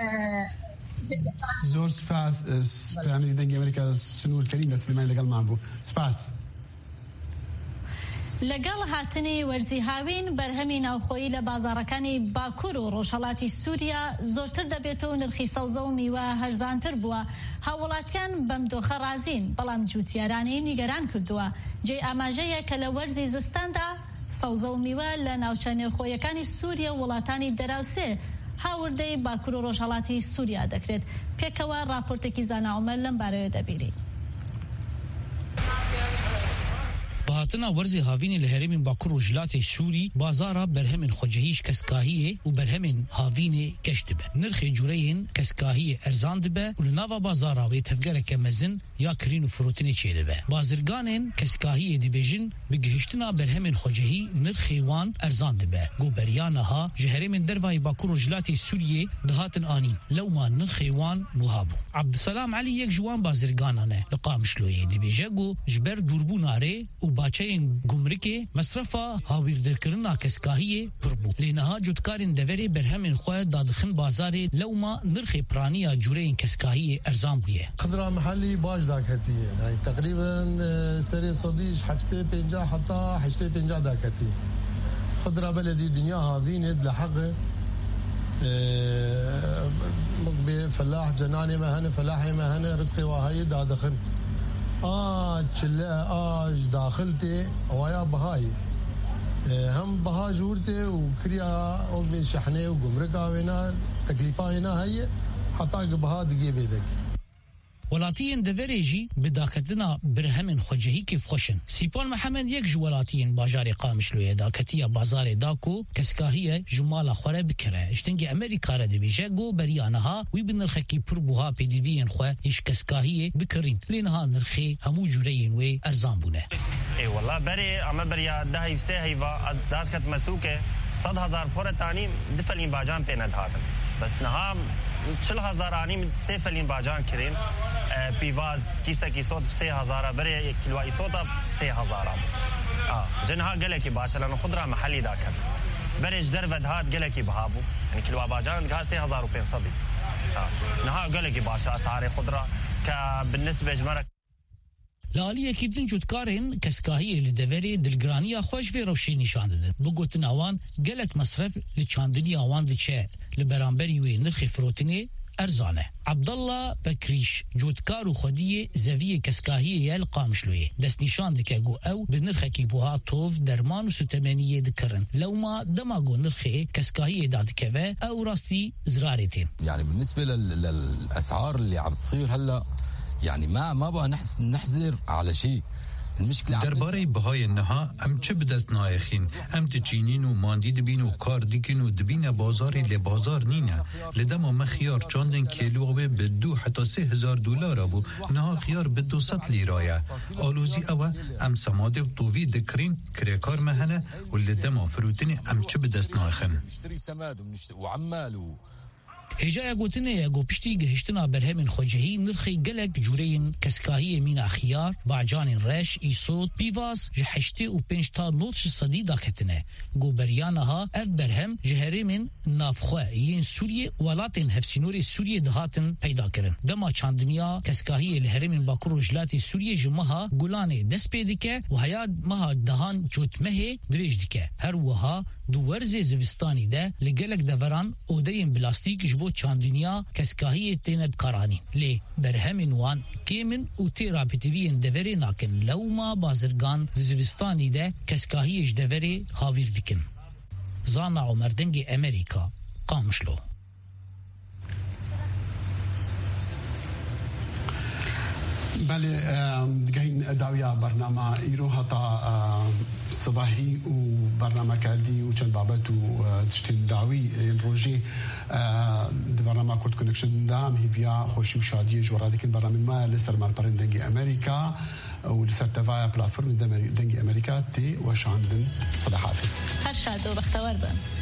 زۆر سپاس پەیامەری دەنگی ئەمریکا سنوورکەریم لە سلێمانی لەگەڵمان بوو سپاس لەگەڵ هاتنی وەرزی هاوین بەرهەمی ناوخۆیی لە بازاڕەکانی باکوور و ڕۆژهەڵاتی سووریا زۆرتر دەبێت و نرخی سەوزە و میوە هەرزانتر بووە هاوڵاتیان بەم دۆخە رازین بەڵام جوتیارانی نیگەران کردووە جێ ئاماژەیە کە لە وەرزی زستاندا سەوزە و میوە لە ناوچە نێوخۆیەکانی سووریا و وڵاتانی دەراوسێ هاوردەی باکوور و ڕۆژهەڵاتی سووریا دەکرێت پێکەوە راپۆرتێکی زانا عومەر لەم بارەوە دەبیری هاتنا ورزی هاوینی لهرمین باکوور و جلاتی سوری بازارا برهمن خوجهیش کسکاهیه و برهمن هاوینی گشت به نرخ جورین کسکاهی ارزان دبه و لناوا بازارا و تفگرک مزن یا کرین و فروتنی چیده به بازرگانن کسکاهی دیبیجن بگهشتنا برهمن خوجهی نرخ وان ارزان دبه گوبریانها جهرمن دروای باکوور و جلاتی سوریه دهاتن آنین لو ما نرخ وان بوهابو عبدالسلام علی یک جوان بازرگانانه لقامشلوی دیبیجه گو جبر دوربوناره و باچین گمرکی مصرفا هاویردرکرنا کسکاهی پر بو لینها جوتکارین دوری برهمن خواه دادخن بازاری لو ما نرخ پرانیا جورین کسکاهی ارزان بویه خضرة محلي باش داك هتي يعني تقريبا سري صديش حفتي بنجا حتى حشتي بنجا داك هتي خضرة بلدي دنياها فيند لحق فلاح جناني مهنه فلاحي مهنه رزقي وهاي دادخن آه چلا آج داخلتي ويا بهاي هم بها جورتي وكريا او شحنه وجمركا وينا تكلفه هنا هي حتى بها دقي بيدك ولاتین دوریجی بداکتنا برهمن خوجهی کیف خوشن سیپان محمد یک جولاتین بازار قامشلوی داکتیا بازار داکو کسکاهیه جمال خوره بکره اشتنگی امریکا را دبیجه گو بریانها وی بنرخکی پر بوها پیدیوین خو ایش کسکاهیه دکرین لینها نرخی همو جورین وی ارزان بونه ای والله بری اما بریا دهی سه و از دادکت مسوکه صد هزار پور تانی دفلین باجان پینه هاتن بس نها چل هزار آنیم سه فلین باجان کرین پیواز کیسه کی صوت سه هزار بره یک کیلو ای صوت سه هزار اه جنها قال لك باشه لانه خضره محلي ذاك برج دربد هات قال لك بهابو يعني كيلو باجان قال سه هزار وخمسمية اه نها قال لك باشه اسعار خضره كبالنسبه جمرك لالیه کی دن جوتکارین کسکاهی لدوری دلگرانی خوش و روشی نشان دادن بگوتن آوان گلک مصرف لچاندنی آوان دچه لبرانبری و نرخ فروتنی ارزانه عبدالله بکریش جوتکار و خودی زوی کسکاهی یل قامشلوی دست نشان دکه گو او به نرخ کی بوها توف درمان و ستمنیه دکرن لو ما دماغو نرخ کسکاهی دادکه او راستي زرارتين يعني بالنسبه للاسعار اللي عم تصير هلا يعني ما ما بقى نحس نحزر على شيء درباره بهای نها ام چه بدست نایخین ام تچینین و ماندی دبین و کار دیکن و دبین بازاری لبازار نینه لدما مخیار چاندن کیلو به دو حتی سه هزار دلار ابو نها خیار به دوصد لیرایا آلوزی اوه ام سماده و طووی دکرین کرکار مهنه و لدما فروتنی ام چه بدست نایخن هجا گوتنه یگو پشتی گهشتنا برهم خوجهی نرخی گلک جورین کسکاهی مین خیار باجان رش ایسود بیواز جهشته و پنج تا نوتش صدی داکتنه گو بریانها اف برهم جهری من نافخواه یین سوریه ولاتن هفسینور سوریه دهاتن پیدا کرن دما چاندنیا کسکاهی لهرم باکر و جلات سوریه جمها گولانه دست پیدکه و هیا مها دهان جوتمه دریج دکه هر وها دو ورز زوستانی ده لگلک دوران اودین بلاستیک جبو چاندنیا کسکاهی تیند کارانی لی برهمین وان کیمن و تی رابطوین دوری ناکن لو ما بازرگان زوستانی ده کسکاهیش دوری هاویر دکن زانا عمر دنگ امریکا قامشلو بله دقين داوية برنامج إيرو هتا صباحي وبرنامج كادي وشن بابت وتشتين داوي الروجي برنامج كود كونكشن دام هي بيا خوشي وشادية جورا ديكن برنامج ما لسر مال برن دنجي أمريكا ولسر تفاعل بلاتفورم دنجي أمريكا تي وش عندن خدا حافظ هرشاد وبختور بن